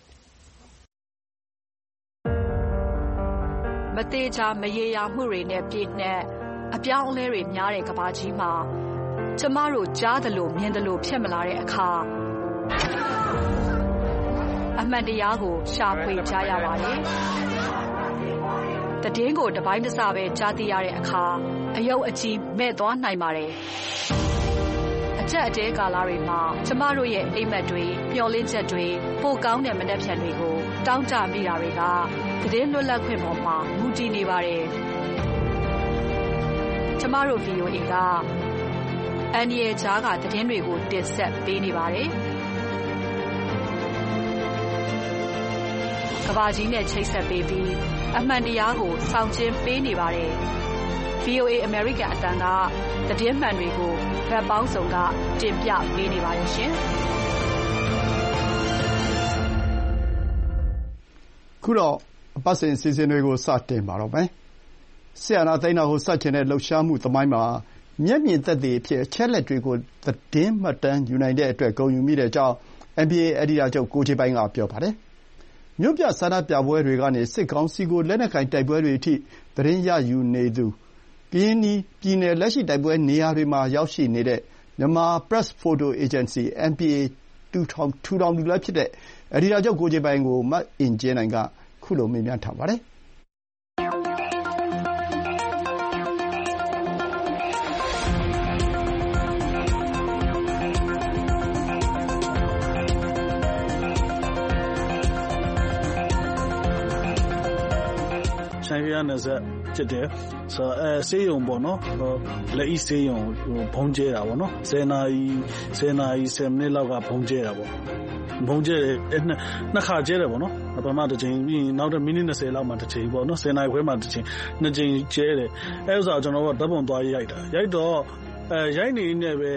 ။မသေးချာမရေရာမှုတွေနဲ့ပြည့်နှက်အပြောင်းအလဲတွေများတဲ့ကမ္ဘာကြီးမှာကျမတို့ကြားသလိုမြင်သလိုဖြစ်မလာတဲ့အခါအမှန်တရားကိုရှာဖွေကြရပါတယ်။သတင်းကိုတပိုင်းတစပဲကြားသိရတဲ့အခါအယုတ်အကြီးမဲ့သွားနိုင်ပါတယ်။အချက်အတဲကာလတွေမှာကျမတို့ရဲ့အိမ်မက်တွေမျှော်လင့်ချက်တွေပိုကောင်းတဲ့မနှက်ဖြန်တွေကိုတောင်းတမိတာတွေကသတင်းလွတ်လပ်ခွင့်ပေါ်မှာမူတည်နေပါတယ်။ကျမတို့ VOA ကအန်ရီဂျာကသတင်းတွေကိုတင်ဆက်ပေးနေပါတယ်။ကဘာကြီးနဲ့ချိတ်ဆက်ပေးပြီးအမှန်တရားကိုဆောင်ကျဉ်ပေးနေပါတယ်။ VOA American အတန်ကသတင်းမှန်တွေကိုဗတ်ပေါင်းစုံကတင်ပြပေးနေပါတယ်ရှင်။ခုတော့အပတ်စဉ်အစီအစဉ်တွေကိုစတင်ပါတော့မယ်။ဆရာနာသိန်းတော်ကိုစချင်တဲ့လှုပ်ရှားမှုသမိုင်းမှာမျက်မြင်သက်သေအဖြစ်အချက်လက်တွေကိုသတင်းမှတ်တမ်းယူနိုင်တဲ့အတွက်ဂုဏ်ယူမိတဲ့အကြောင်း NBA အယ်ဒီတာချုပ်ကိုချေပိုင်ကပြောပါတယ်။မြို့ပြဆန္ဒပြပွဲတွေကနေစစ်ကောင်စီကိုလက်နက်ကိုင်တိုက်ပွဲတွေအထိသတင်းရယူနေသူကရင်နီပြည်နယ်လက်ရှိတိုက်ပွဲနေရာတွေမှာရောက်ရှိနေတဲ့မြန်မာ Press Photo Agency MPA ထူထောင်သူလည်းဖြစ်တဲ့အယ်ဒီတာချုပ်ကိုချေပိုင်ကိုမအင်ကြင်းနိုင်ကခုလိုမေးမြန်းထားပါတယ်။ဆိုင်ရနယ်စပ်ဖြစ်တယ်ဆိုတော့ဆေးရုံပေါ့နော်လက်ဤဆေးရုံဘုံကျဲတာပေါ့နော်10နာရီ10မိနစ်လောက်ကဘုံကျဲတာပေါ့ဘုံကျဲနှစ်ခါကျဲတယ်ပေါ့နော်ပထမတစ်ချိန်ပြီးနောက်တဲ့မိနစ်20လောက်မှတစ်ချိန်ပေါ့နော်10နာရီခွဲမှတစ်ချိန်နှစ်ချိန်ကျဲတယ်အဲဥစ္စာကျွန်တော်တို့ဓာတ်ပုံသွားရိုက်တာရိုက်တော့ရိုက်နေနေပဲ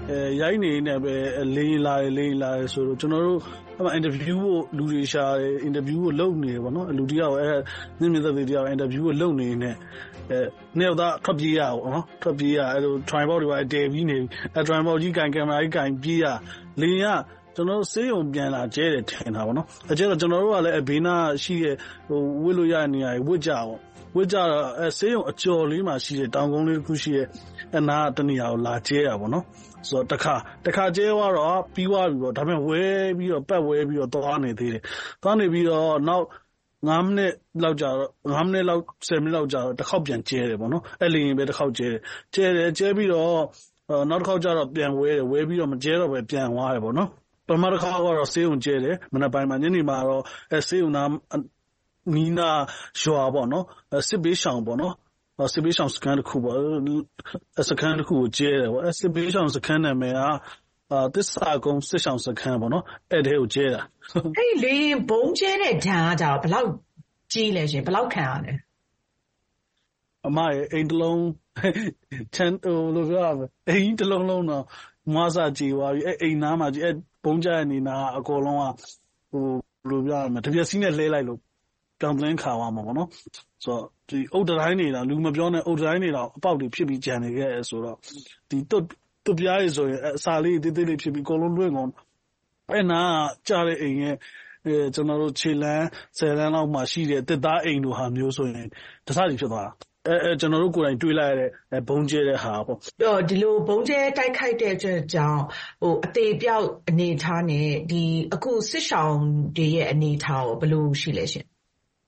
လေးလာဆိုတော့ကျွန်တော်တို့အင်တာဗျူးကိုလူတွေရှာတယ်အင်တာဗျူးကိုလုပ်နေတယ်ပေါ့နော်လူတယောက်မျက်မြင်သက်သေတယောက်အင်တာဗျူးကိုလုပ်နေနေနှစ်ယောက်သားထွက်ပြေးရအောင်နော်ထွက်ပြေးရအဲလို tripod တွေပါတဲပြီးနေtripod ကြီးကင်ကင်မရာကြီးကင်ပြေးရလေကကျွန်တော်ဆေးရုံပြန်လာကျဲတယ်ထင်တာပေါ့နော်အဲကျတော့ကျွန်တော်တို့ကလည်းဘေးနာရှိတဲ့ဝစ်လို့ရတဲ့နေရာတွေဝစ်ကြပေါ့ဝစ်ကြတော့ဆေးရုံအကျော်လေးမှာရှိတဲ့တောင်ကုန်းလေးတစ်ခုရှိတဲ့အနာတနေရာကိုလာကျဲတာပေါ့နော်ဆိုတော့တခါကျဲသွားတော့ပြီးသွားပြီပေါ့ဒါပေမဲ့ဝဲပြီးတော့ပတ်ဝဲပြီးတော့သွားနေသေးတယ်သွားနေပြီးတော့နောက်9မိနစ်လောက်ကြာတော့9မိနစ်လောက်10မိနစ်လောက်ကြာတော့တစ်ခေါက်ပြန်ကျဲတယ်ပေါ့နော်အဲ့လေရင်ပဲတစ်ခေါက်ကျဲပြီးတော့နောက်တစ်ခေါက်ကြာတော့ပြန်ဝဲပြီးတော့မကျဲတော့ပဲပြန်သွားတယ်ပေါ့နော်ပထမတစ်ခါကတော့ဆေးရုံကျဲတယ်မနက်ပိုင်းမှာညနေမှာတော့ဆေးရုံနာနီနာရွာပေါ့နော်စစ်ဘေးရှောင်ပေါ့နော်စစ်ဘေးရှောင်စခန်းတစ်ခုပေါ့စခန်းတစ်ခုကိုကျဲတယ်ပေါ့စစ်ဘေးရှောင်စခန်းနာမည်ကသစ္စာကုန်းစစ်ရှောင်စခန်းပေါ့နော်အဲ့ဒီကိုကျဲတာအဲ့ဒီလေဘုံကျဲတဲ့ဓာတ်ကကြတော့ဘယ်လောက်ကြီးလဲရှင်ဘယ်လောက်ခံရလဲအမရဲ့အိမ်တစ်လုံးချန်လို့ပြောရမယ်အိမ်တစ်လုံးလုံးတော့မွားစာကြည်သွားပြီအဲ့အိမ်နားမှာအဲ့ဘုံကျဲနေနာအကုန်လုံးကလို့ပြောရမယ်တပြက်စီးနဲ့လှဲလိုက်လို့တောင်ပလင်းခါသွားမှာပေါ့နော်ဆိုတော့ဒီအုတ်တိုင်းနေတာလူမပြောနဲ့အုတ်တိုင်းနေတာအပေါက်တွေဖြစ်ပြီးကြံနေခဲ့ဆိုတော့ဒီတွတ်ပြားရည်ဆိုရင်အစာလေးတေးသေးလေးဖြစ်ပြီးအကုန်လုံးလွင့်ကုန်အဲ့နာကြားတဲ့အိမ်ရဲ့ကျွန်တော်တို့ခြေလမ်း10လမ်းလောက်မှရှိတဲ့တစ်သားအိမ်တို့ဟာမျိုးဆိုရင်တစားကြီးဖြစ်သွားတာကျွန်တော်တို့ကိုယ်တိုင်တွေးလိုက်ရတဲ့ဘုံကျဲတဲ့ဟာပေါ့ဒီလိုဘုံကျဲတိုက်ခိုက်တဲ့အတွက်ကြောင့်အသေးပြောက်အနေထားနဲ့ဒီအခုစစ်ဆောင်တွေရဲ့အနေထားကိုဘယ်လိုရှိလဲရှင်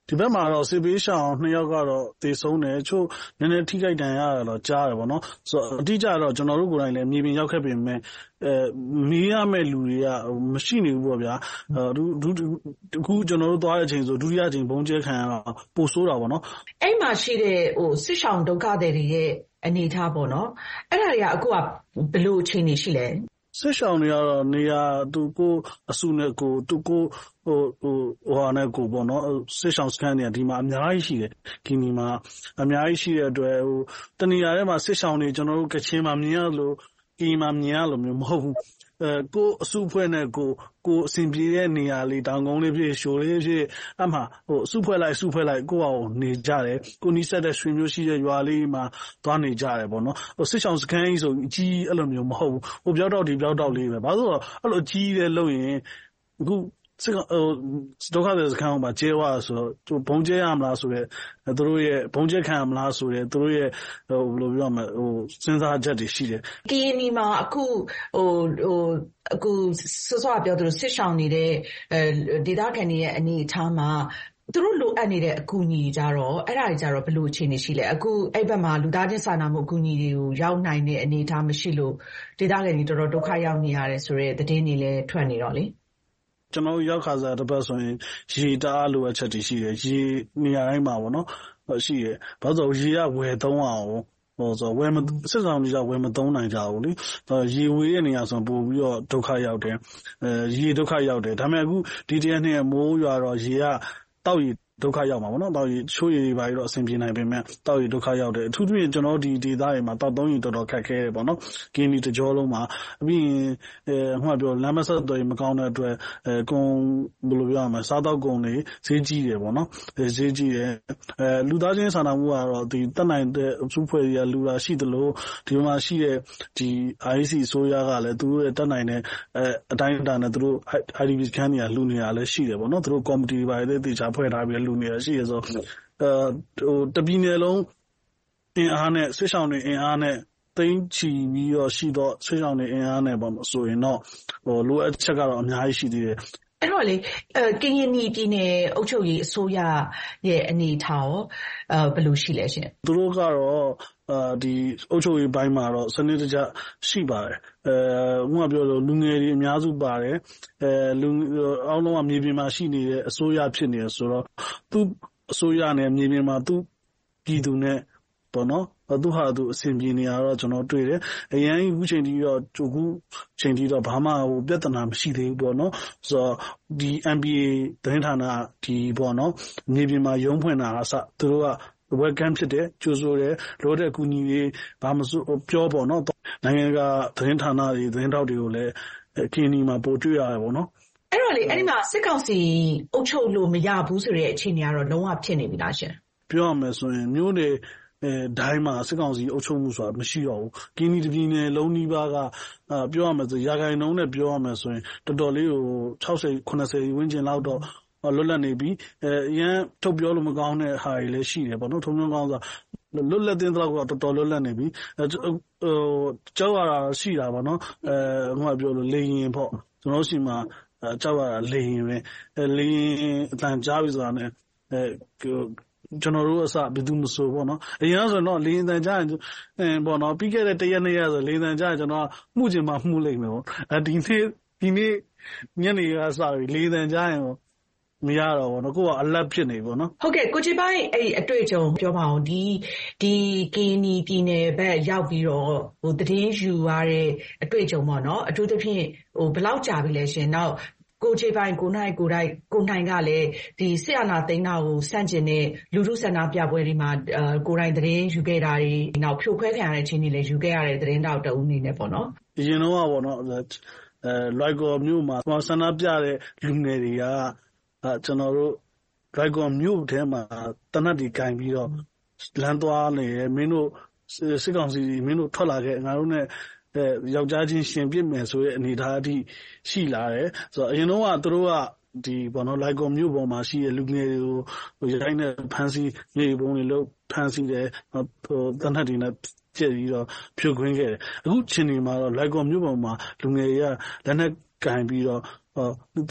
ဒီဘက်မှာတော့စစ်ပေးရှောင်2ယောက်ကတော့သေဆုံးတယ်ချို့နည်းနည်းထိခိုက်ဒဏ်ရာရတော့ကြားတယ်ပေါ့နော်ဆိုတော့အတိအကျတော့ကျွန်တော်တို့ကိုယ်တိုင်လည်းမြေပြင်ရောက်ခဲ့ပေမဲ့မေးရမယ့်လူတွေကမရှိနေဘူးပေါ့ဗျာအခုကျွန်တော်တို့သွားတဲ့အချိန်ဆိုဒုတိယအချိန်ဘုံကျဲခံရတော့ပိုဆိုးတာပေါ့နော်အဲ့မှာရှိတဲ့စစ်ရှောင်ဒုက္ခသည်တွေရဲ့အနေအထားပေါ့နော်အဲ့ဒါတွေကအခုကဘယ်လိုအခြေအနေရှိလဲစစ်ရှောင်တွေကတော့နေရာသူကိုအစုနဲ့ကိုသူကိုဟိုနဲ့ကိုပေါ့နော်စစ်ရှောင်စခန်းတွေကဒီမှာအများကြီးရှိတယ်ကင်းဒီမှာအများကြီးရှိတဲ့အတွက်တနေရာထဲမှာစစ်ရှောင်တွေကျွန်တော်တို့ကချင်မှာမြင်ရလို့ကင်းမှာမြင်ရလို့မျိုးမဟုတ်ဘူးကိုအစုဖွဲ့နဲ့ကိုအစဉ်ပြေတဲ့နေရာလေးတောင်ကုန်းလေးဖြစ်ရှိုးလေးဖြစ်အမှအစုဖွဲ့လိုက်ကိုအောင်နေကြတယ်ကိုနီးစက်တဲ့ရွှေမျိုးရှိတဲ့ရွာလေးမှာသွားနေကြတယ်ပေါ့နော်စစ်ရှောင်စခန်းကြီးဆိုအကြီးအဲ့လိုမျိုးမဟုတ်ဘူးဟိုပြောက်တော့ဒီပြောက်တော့လေးပဲဘာလို့ဆိုတော့အဲ့လိုအကြီးတဲ့လို့ရင်အခုဒုက္ခသည်စခန်းမှာကျဲဝါဆိုတော့ဘုံကျဲရမလားဆိုတော့သူတို့ရဲ့ဘုံကျဲခံရမလားဆိုတော့သူတို့ရဲ့ဘယ်လိုပြောမလဲစဉ်းစားချက်တွေရှိတယ်ကရင်နီမှာအခုစောပြောသူစစ်ရှောင်နေတဲ့ဒေသခံတွေရဲ့အနေအထားမှာသူတို့လိုအပ်နေတဲ့အကူအညီကြတော့အဲ့ဒါတွေကြတော့ဘယ်လိုအခြေအနေရှိလဲအခုအဲ့ဘက်မှာလူသားချင်းစာနာမှုအကူအညီတွေကိုရောက်နိုင်တဲ့အနေအထားမရှိလို့ဒေသခံတွေတော်တော်ဒုက္ခရောက်နေရတယ်ဆိုတဲ့သတင်းတွေလည်းထွက်နေတော့လေကျွန်တော်ရောက်ခါစားတစ်ပတ်ဆိုရင်ရေတအားလိုအပ်ချက်တွေရှိတယ်ရေနေရာတိုင်းမှာပေါ့နော်ရှိတယ်ဘာလို့ဆိုရေကဝယ်သုံးအောင်ဟိုဆိုဝယ်မစစ်ဆောင်တွေကဝယ်မသုံးနိုင်ကြဘူးလေရေဝေးတဲ့နေရာဆိုပို့ပြီးတော့ဒုက္ခရောက်တယ်ရေဒုက္ခရောက်တယ်ဒါပေမဲ့အခုဒီတရက်နဲ့မိုးရွာတော့ရေကတောက်ရေဒုက္ခရောက်မှာပေါ့နော်တောက်ရေချိုးရေတွေပါပြီးတော့အဆင်ပြေနိုင်ပေမဲ့တောက်ရေဒုက္ခရောက်တယ်အထူးသဖြင့်ကျွန်တော်ဒီဒေသတွေမှာတောက်သုံးရေတော်တော်ခက်ခဲတယ်ပေါ့နော်ကင်းဒီတကြောလုံးမှာပြီးရင်ဟိုကပြောလမ်းမဆက်တွေမကောင်းတဲ့အတွက်ကုန်ဘယ်လိုပြောရမလဲစားတော့ကုန်တွေဈေးကြီးတယ်ပေါ့နော်ဈေးကြီးတယ်လူသားချင်းစာနာမှုကတော့ဒီတက်နိုင်တဲ့အစုဖွဲ့တွေကလူလာရှိသလိုဒီမှာရှိတဲ့ဒီ IC ဆိုရကလည်းသူတို့ရဲ့တက်နိုင်တဲ့အတိုင်းအတာနဲ့သူတို့ IDP ခန်းတွေကလူနေတာလည်းရှိတယ်ပေါ့နော်သူတို့ committee တွေပါတယ်တေချာဖွဲ့ထားပြီးလူနေတာရှိရဆိုတပြည်နယ်လုံးအင်အားနဲ့စစ်ဆောင်တွေအင်အားနဲ့သိန်းချီပြီးတော့ရှိတော့စစ်ဆောင်တွေအင်အားနဲ့ပေါ့ဆိုရင်တော့လိုအပ်ချက်ကတော့အများကြီးရှိသေးတယ်အဲ့တော့လေကရင်ပြည်နယ်အုပ်ချုပ်ရေးအစိုးရရဲ့အနေအထားရောဘယ်လိုရှိလဲရှင်သူတို့ကတော့ဒီအုပ်ချုပ်ရေးပိုင်းမှာတော့စနစ်တကျရှိပါတယ်ဥပမာပြောလို့လူငယ်တွေအများစုပါတယ်လူအောက်လုံးကမြေပြင်မှာရှိနေတဲ့အစိုးရဖြစ်နေဆိုတော့သူအစိုးရနဲ့မြေပြင်မှာသူပြည်သူနဲ့ပေါ့နော်သူဟာသူအဆင်ပြေနေရတော့ကျွန်တော်တွေ့တယ်အရင်အခုချိန်ထိတော့အခုချိန်ထိတော့ဘာမှပြဿနာမရှိသေးဘူးပေါ့နော်ဆိုတော့ဒီ MBA သတင်းဌာနဒီပေါ့နော်မြေပြင်မှာရုံးဖွင့်တာအစသူတို့ကwelcome ဖြစ်တယ်ကြိုဆိုတယ်လိုတဲ့အကူအညီတွေဘာမှပြောပေါ့နော်နိုင်ငံကသတင်းဌာနတွေသတင်းထောက်တွေကိုလည်းကင်းဒီမှာပို့တွေ့ရတယ်ပေါ့နော်အဲ့တော့လေအဲ့ဒီမှာစစ်ကောင်စီအုပ်ချုပ်လို့မရဘူးဆိုတဲ့အခြေအနေကတော့လုံးဝဖြစ်နေပြီလားရှင်ပြောရမယ်ဆိုရင်မျိုးတွေဒိုင်းမှာစစ်ကောင်စီအုပ်ချုပ်မှုဆိုတာမရှိတော့ဘူးကင်းဒီတပြည်နယ်လုံးနီးပါးကပြောရမယ်ဆိုရာခိုင်နှုန်းနဲ့ပြောရမယ်ဆိုရင်တော်တော်လေးကို60 80ဝန်းကျင်လောက်တော့လွတ်လပ်နေပြီရန်ထုတ်ပြောလို့မကောင်းတဲ့ဟာတွေလည်းရှိတယ်ပေါ့နော်ထုံထုံကောင်းဆိုလွတ်လပ်တဲ့တော့တော်တော်လွတ်လပ်နေပြီကြောက်ရတာရှိတာပေါ့နော်ဟိုကပြောလို့လေရင်ပေါ့ကျွန်တော်ရှိမှာကြောက်ရတာလေရင်ပဲလေရင်အတန်ကြားပြီဆိုတာနဲ့ကျွန်တော်တို့အစဘယ်သူမဆိုပေါ့နော်အရင်ဆိုတော့လေရင်တန်ကြားရင်ပေါ့နော်ပြီးခဲ့တဲ့တရက်နှစ်ရက်ဆိုလေရင်တန်ကြားရင်ကျွန်တော်မှုချင်မှမှုလိမ့်မယ်ပေါ့ဒီနေ့ညနေကစပြီလေရင်တန်ကြားရင်မရတော့ဘူးနော်ကိုကအလတ်ဖြစ်နေပေါ့နော်ဟုတ်ကဲ့ကိုချီပိုင်းအဲ့အတွေ့အကြုံပြောပါအောင်ဒီကင်းနီပြည်နယ်ဘက်ရောက်ပြီးတော့သတင်းယူရတဲ့အတွေ့အကြုံပေါ့နော်အထူးသဖြင့်ဘယ်လောက်ကြာပြီလဲရှင်နောက်ကိုချီပိုင်းကိုနိုင်ကလည်းဒီစစ်အာဏာသိမ်းတာကိုစန့်ကျင်တဲ့လူထုဆန္ဒပြပွဲတွေမှာကိုနိုင်သတင်းယူခဲ့တာတွေနောက်ဖြိုခွဲခံရတဲ့ချင်းတွေလည်းယူခဲ့ရတဲ့သတင်းတောက်တအုပ်အနေနဲ့ပေါ့နော်အရင်တော့ပေါ့နော်လွိုက်ကော်မြို့မှာဆန္ဒပြတဲ့လူငယ်တွေကကျွန်တော်တို့လွိုက်ကော်မြို့ထဲမှာတနတ်တွေကင်ပြီးတော့လမ်းသွားနေတယ်မင်းတို့စစ်ကောင်စီမင်းတို့ထွက်လာခဲ့ငါတို့နဲ့ယောက်ျားချင်းရှင်ပြစ်မယ်ဆိုတဲ့အနေအထားအထိရှိလာတယ်ဆိုတော့အရင်တော့သူတို့ကဒီဘောနော်လိုက်ကော်မြို့ပေါ်မှာရှိတဲ့လူငယ်တွေကိုရိုက်နေဖမ်းဆီးမြေပုံတွေလို့ဖမ်းဆီးတယ်တနတ်တွေနဲ့ကျက်ပြီးတော့ဖြိုခွင်းခဲ့တယ်အခုချိန်ဒီမှာတော့လိုက်ကော်မြို့ပေါ်မှာလူငယ်တွေကလက်နက်ကင်ပြီးတော့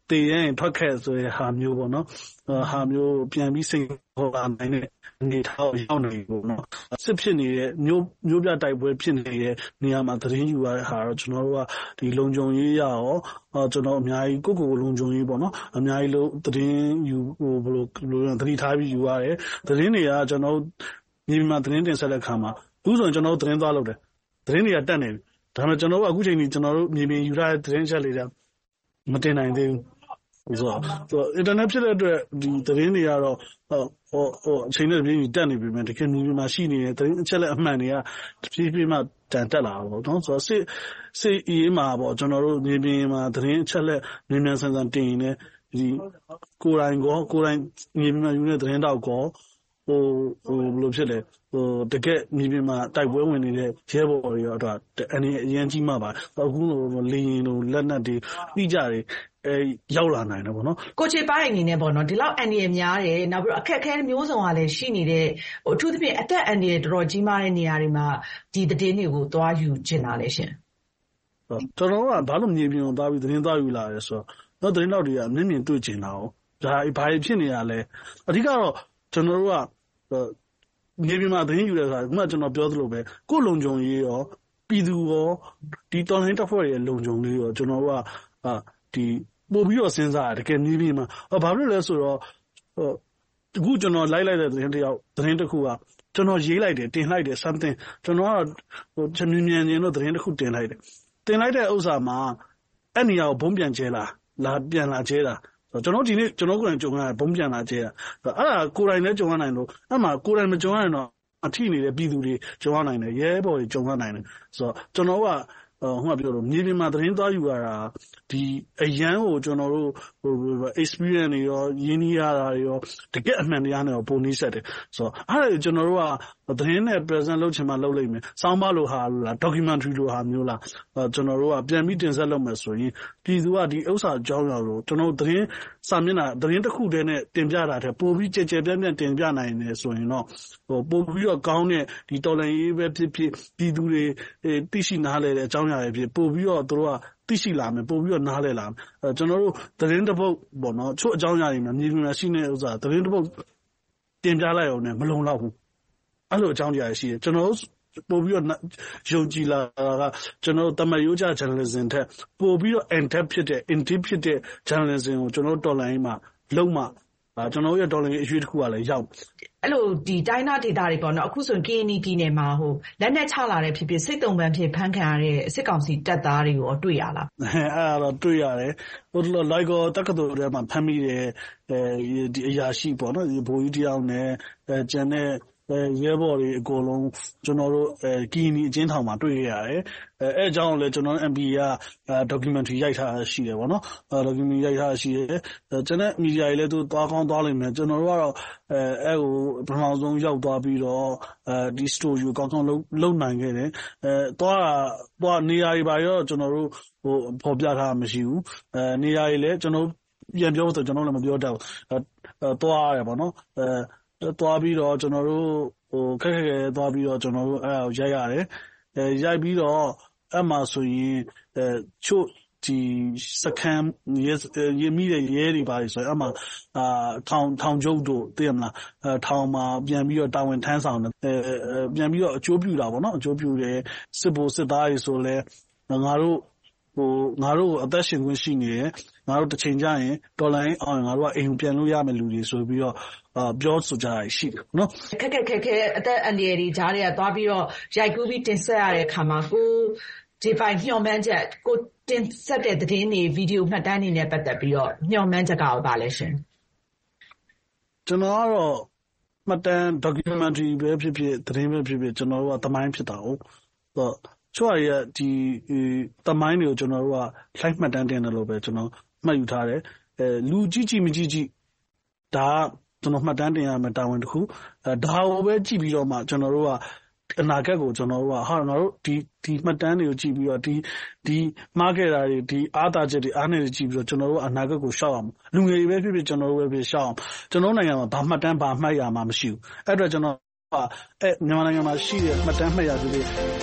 တည်ရင်ထွက်ခဲ့ဆိုတဲ့ဟာမျိုးပေါ့နော်ဟာမျိုးပြန်ပြီးစိန်ခေါ်လာနိုင်တဲ့အနေထားကိုရောက်နေပေါ့နော်စစ်ဖြစ်နေတဲ့မျိုးပြတိုက်ပွဲဖြစ်နေတဲ့နေရာမှာသတင်းယူရတဲ့ဟာတော့ကျွန်တော်တို့ကဒီလုံခြုံရေးရရောကျွန်တော်အများကြီးကိုလုံခြုံရေးပေါ့နော်အများကြီးလို့သတင်းယူဘယ်လိုသတိထားပြီးယူရတယ်သတင်းတွေကကျွန်တော်ညီမသတင်းတင်ဆက်တဲ့အခါမှာအခုဆိုရင်ကျွန်တော်သတင်းသွားလုပ်တယ်သတင်းတွေကတက်နေပြီဒါပေမဲ့ကျွန်တော်တို့အခုချိန်ကြီးကျွန်တော်တို့မြေပြင်ယူထားတဲ့သတင်းချက်လေးတွေမတင်နိုင်သေးဘူးဆိုတော့အင်တာနက်ဖြစ်တဲ့အတွက်ဒီသတင်းတွေကတော့အချိန်နဲ့ပြည်တက်နေပြီမဲ့တကယ်မြေပြင်မှာရှိနေတဲ့သတင်းအချက်လက်အမှန်တွေကတဖြည်းဖြည်းမှတန်တက်လာတာပေါ့နော်ဆိုတော့စစ်အေးမှာပေါ့ကျွန်တော်တို့မြေပြင်မှာသတင်းအချက်လက်မြန်မြန်ဆန်ဆန်တင်နေဒီကိုယ်တိုင်မြေပြင်မှာယူနေတဲ့သတင်းတောက်ကောဘယ်လိုဖြစ်လဲတကယ်မြေပြင်မှာတိုက်ပွဲဝင်နေတဲ့ရဲဘော်တွေရောတော့အနေအရင်ကြီးမှပါအခုလိုလေရင်လိုလက်နက်တွေပြီးကြတယ်ရောက်လာနိုင်တယ်ပေါ့နော်ကိုချေပိုင်းအနေနဲ့ပေါ့နော်ဒီလောက်အန်ဒီရများတယ်နောက်ပြီးတော့အခက်အခဲမျိုးစုံကလည်းရှိနေတဲ့အထူးသဖြင့်အသက်အန်ဒီရတော်တော်ကြီးမားတဲ့နေရာတွေမှာဒီသတင်းတွေကိုသွားယူချင်တာလေရှင်ကျွန်တော်ကဘာလို့မြေပြင်ကိုသွားပြီးသတင်းသွားယူလာလဲဆိုတော့သတင်းတော့တွေကမျက်မြင်တွေ့ချင်တာ哦ဒါဘာဖြစ်နေရလဲအဓိကတော့ကျွန်တော်တို့ကမြေပြင်မှာသတင်းယူရဆိုတာခုနကျွန်တော်ပြောသလိုပဲကိုယ်လုံခြုံရေးရောပြည်သူရောဒီတော်လိုင်းတပ်ဖွဲ့ရဲ့လုံခြုံရေးရောကျွန်တော်တို့ကဒီပို့ပြီးတော့စဉ်းစားရတယ်တကယ်မြေပြင်မှာဘာဖြစ်လဲဆိုတော့အခုကျွန်တော်လိုက်တဲ့သတင်းတစ်ခုကကျွန်တော်ရေးလိုက်တယ်တင်လိုက်တယ် something ကျွန်တော်ကချမြင်တော့သတင်းတစ်ခုတင်လိုက်တဲ့ဥစ္စာမှာအဲ့နေရာကိုဘုံပြန်ကျဲလာပြန်လာကျဲတာကျွန်တော်ဒီနေ့ကျွန်တော်ကိုယ်တိုင်ကြုံရဘုံပြန်လာကျဲတာအဲ့ဒါကိုယ်တိုင်လည်းကြုံရနိုင်လို့အဲ့မှာကိုယ်တိုင်မကြုံရရင်တော့အထိနေတဲ့ပြည်သူတွေကြုံရနိုင်တယ်ရဲဘော်တွေကြုံရနိုင်တယ်ဆိုတော့ကျွန်တော်ကဟိုကပြောလို့မြေပြင်မှာသတင်းသွားယူရတာဒီအရန်ကိုကျွန်တော်တို့experience တွေရောရင်းနှီးရတာတွေရောတကယ်အမှန်တရားနဲ့ပုံနှိစက်တယ်ဆိုတော့အဲ့ဒါကျွန်တော်တို့ကသတင်းနဲ့ present လုပ်ချင်မှလုပ်လိုက်မယ်စောင်းပါလို့ဟာလား documentary လို့ဟာမျိုးလားကျွန်တော်တို့ကပြန်ပြီးတင်ဆက်လုပ်မယ်ဆိုရင်ပြည်သူကဒီဥစ္စာအကြောင်းအရာကိုကျွန်တော်သတင်းစာမျက်နှာသတင်းတစ်ခုတည်းနဲ့တင်ပြတာတဲ့ပို့ပြီးကြဲပြန့်တင်ပြနိုင်တယ်ဆိုရင်တော့ပို့ပြီးတော့ကောင်းတဲ့ဒီတော်လှန်ရေးပဲဖြစ်ပြည်သူတွေသိရှိနားလည်တဲ့အကြောင်းအရာတွေဖြစ်ပို့ပြီးတော့သူတို့ကသိရှိလာမယ်ပို့ပြီးတော့နားလည်လာမယ်ကျွန်တော်တို့သတင်းတစ်ပုဒ်ပေါ့နော်ချို့အကြောင်းအရာတွေမှာမြေပြင်မှာရှိနေဥစ္စာသတင်းတစ်ပုဒ်တင်ပြလိုက်အောင်နဲ့မလုံလောက်ဘူးအဲ့လိုအကြောင်းတရားရှိတယ်ကျွန်တော်တို့ပို့ပြီးတော့ယုံကြည်လာကကျွန်တော်တို့တမယိုးကြ journalism ထက်ပို့ပြီးတော့ in-depth ဖြစ်တဲ့ in-deep ဖြစ်တဲ့ journalism ကိုကျွန်တော်တို့တော်လိုင်းမှာလုံးမှကျွန်တော်တို့ရဲ့တော်လိုင်းအရွေးတစ်ခုကလည်းရောက်အဲ့လိုဒီတိုင်းနာဒေတာတွေပေါ့နော်အခုဆိုရင် KNY ပြည်နယ်မှာလက်နက်ချလာတဲ့ဖြစ်စိတ်တုံပန်းဖြစ်ဖမ်းခံရတဲ့စစ်ကောင်စီတပ်သားတွေကိုတွေ့ရလားအဲ့ဒါတော့တွေ့ရတယ်လိုလိုက်ကောတက္ကသိုလ်ထဲမှာဖမ်းမိတဲ့ဒီအရာရှိပေါ့နော်ဒီဘိုးကြီးတယောက်နဲ့ကျန်တဲ့ရဲဘော်တွေအကုန်လုံးကျွန်တော်တို့ကီနီအချင်းထောင်မှာတွေ့ရတယ်အဲအကြောင်းလည်းကျွန်တော် MP က documentary ရိုက်ထားရှိတယ်ပေါ့နော်documentary ရိုက်ထားရှိတယ်ကျွန်တော်မီဒီယာတွေလည်းသူသွားကောင်းသွားလိမ့်မယ်ကျွန်တော်တို့ကတော့အဲကိုပထမဆုံးရောက်သွားပြီးတော့ဒီ story ကိုကောင်းကောင်းလုပ်နိုင်ခဲ့တယ်သွားနေရာတွေပါရောကျွန်တော်တို့ဖော်ပြထားမရှိဘူးနေရာတွေလည်းကျွန်တော်ပြန်ပြောဆိုကျွန်တော်လည်းမပြောတတ်ဘူးသွားရတယ်ပေါ့နော်သွားပြီးတော့ကျွန်တော်တို့ခက်ခဲသွားပြီးတော့ကျွန်တော်တို့အဲ့ဒါကိုရိုက်ရတယ်ရိုက်ပြီးတော့အဲ့မှာဆိုရင်ချို့ဒီစကန်ရမိတဲ့ရဲတွေပါဆိုရင်အဲ့မှာထောင်ကျုပ်တို့သိရမလားထောင်မှာပြန်ပြီးတော့တာဝန်ထမ်းဆောင်တယ်ပြန်ပြီးတော့အကျိုးပြုတာပေါ့နော်အကျိုးပြုတယ်စစ်ဘိုလ်စစ်သားတွေဆိုလဲငါတို့အသက်ရှင်ခွင့်ရှိနေတယ်ငါတို့တစ်ချိန်ကျရင်တော်လိုင်းအောင်ငါတို့ကအိမ်ပြန်လို့ရမယ်လူတွေဆိုပြီးတော့ပြောဆိုကြရရှိတယ်နော်ခက်အသက်အန္တရာယ်တွေကြားထဲကသွားပြီးတော့ရိုက်ကူးပြီးတင်ဆက်ရတဲ့အခါမှာကိုဒီပိုင်းညှော်မှန်းချက်ကိုတင်ဆက်တဲ့သတင်းတွေဗီဒီယိုမှတ်တမ်းတွေနဲ့ပတ်သက်ပြီးတော့ညှော်မှန်းချက်ကရောပါလဲရှင်ကျွန်တော်ကတော့မှတ်တမ်း documentary ပဲဖြစ်ဖြစ်သတင်းပဲဖြစ်ဖြစ်ကျွန်တော်တို့ကသမိုင်းဖြစ်တာဟုတ်ချို့ရဒီသမိုင်းတွေကိုကျွန်တော်တို့က live မှတ်တမ်းတင်တယ်လို့ပဲကျွန်တော်မှတ်ယူထားတယ်လူကြည့်မကြည့်ဒါကကျွန်တော်မှတ်တမ်းတင်ရမယ်တာဝန်တစ်ခုဒါကိုပဲကြည့်ပြီးတော့မှကျွန်တော်တို့ကအနာဂတ်ကိုကျွန်တော်တို့ကဟာငါတို့ဒီမှတ်တမ်းတွေကိုကြည့်ပြီးတော့ဒီမှားခဲ့တာတွေဒီအားသာချက်တွေအားနည်းတွေကြည့်ပြီးတော့ကျွန်တော်တို့အနာဂတ်ကိုရှောက်အောင်လူငယ်တွေပဲဖြစ်ဖြစ်ကျွန်တော်တို့ပဲဖြစ်ရှောက်အောင်ကျွန်တော်နိုင်ငံမှာဘာမှတ်တမ်းဘာမှတ်ရမှာမရှိဘူးအဲ့တော့ကျွန်တော်မြန်မာနိုင်ငံမှာရှိတဲ့မှတ်တမ်းမှတ်ရတွေ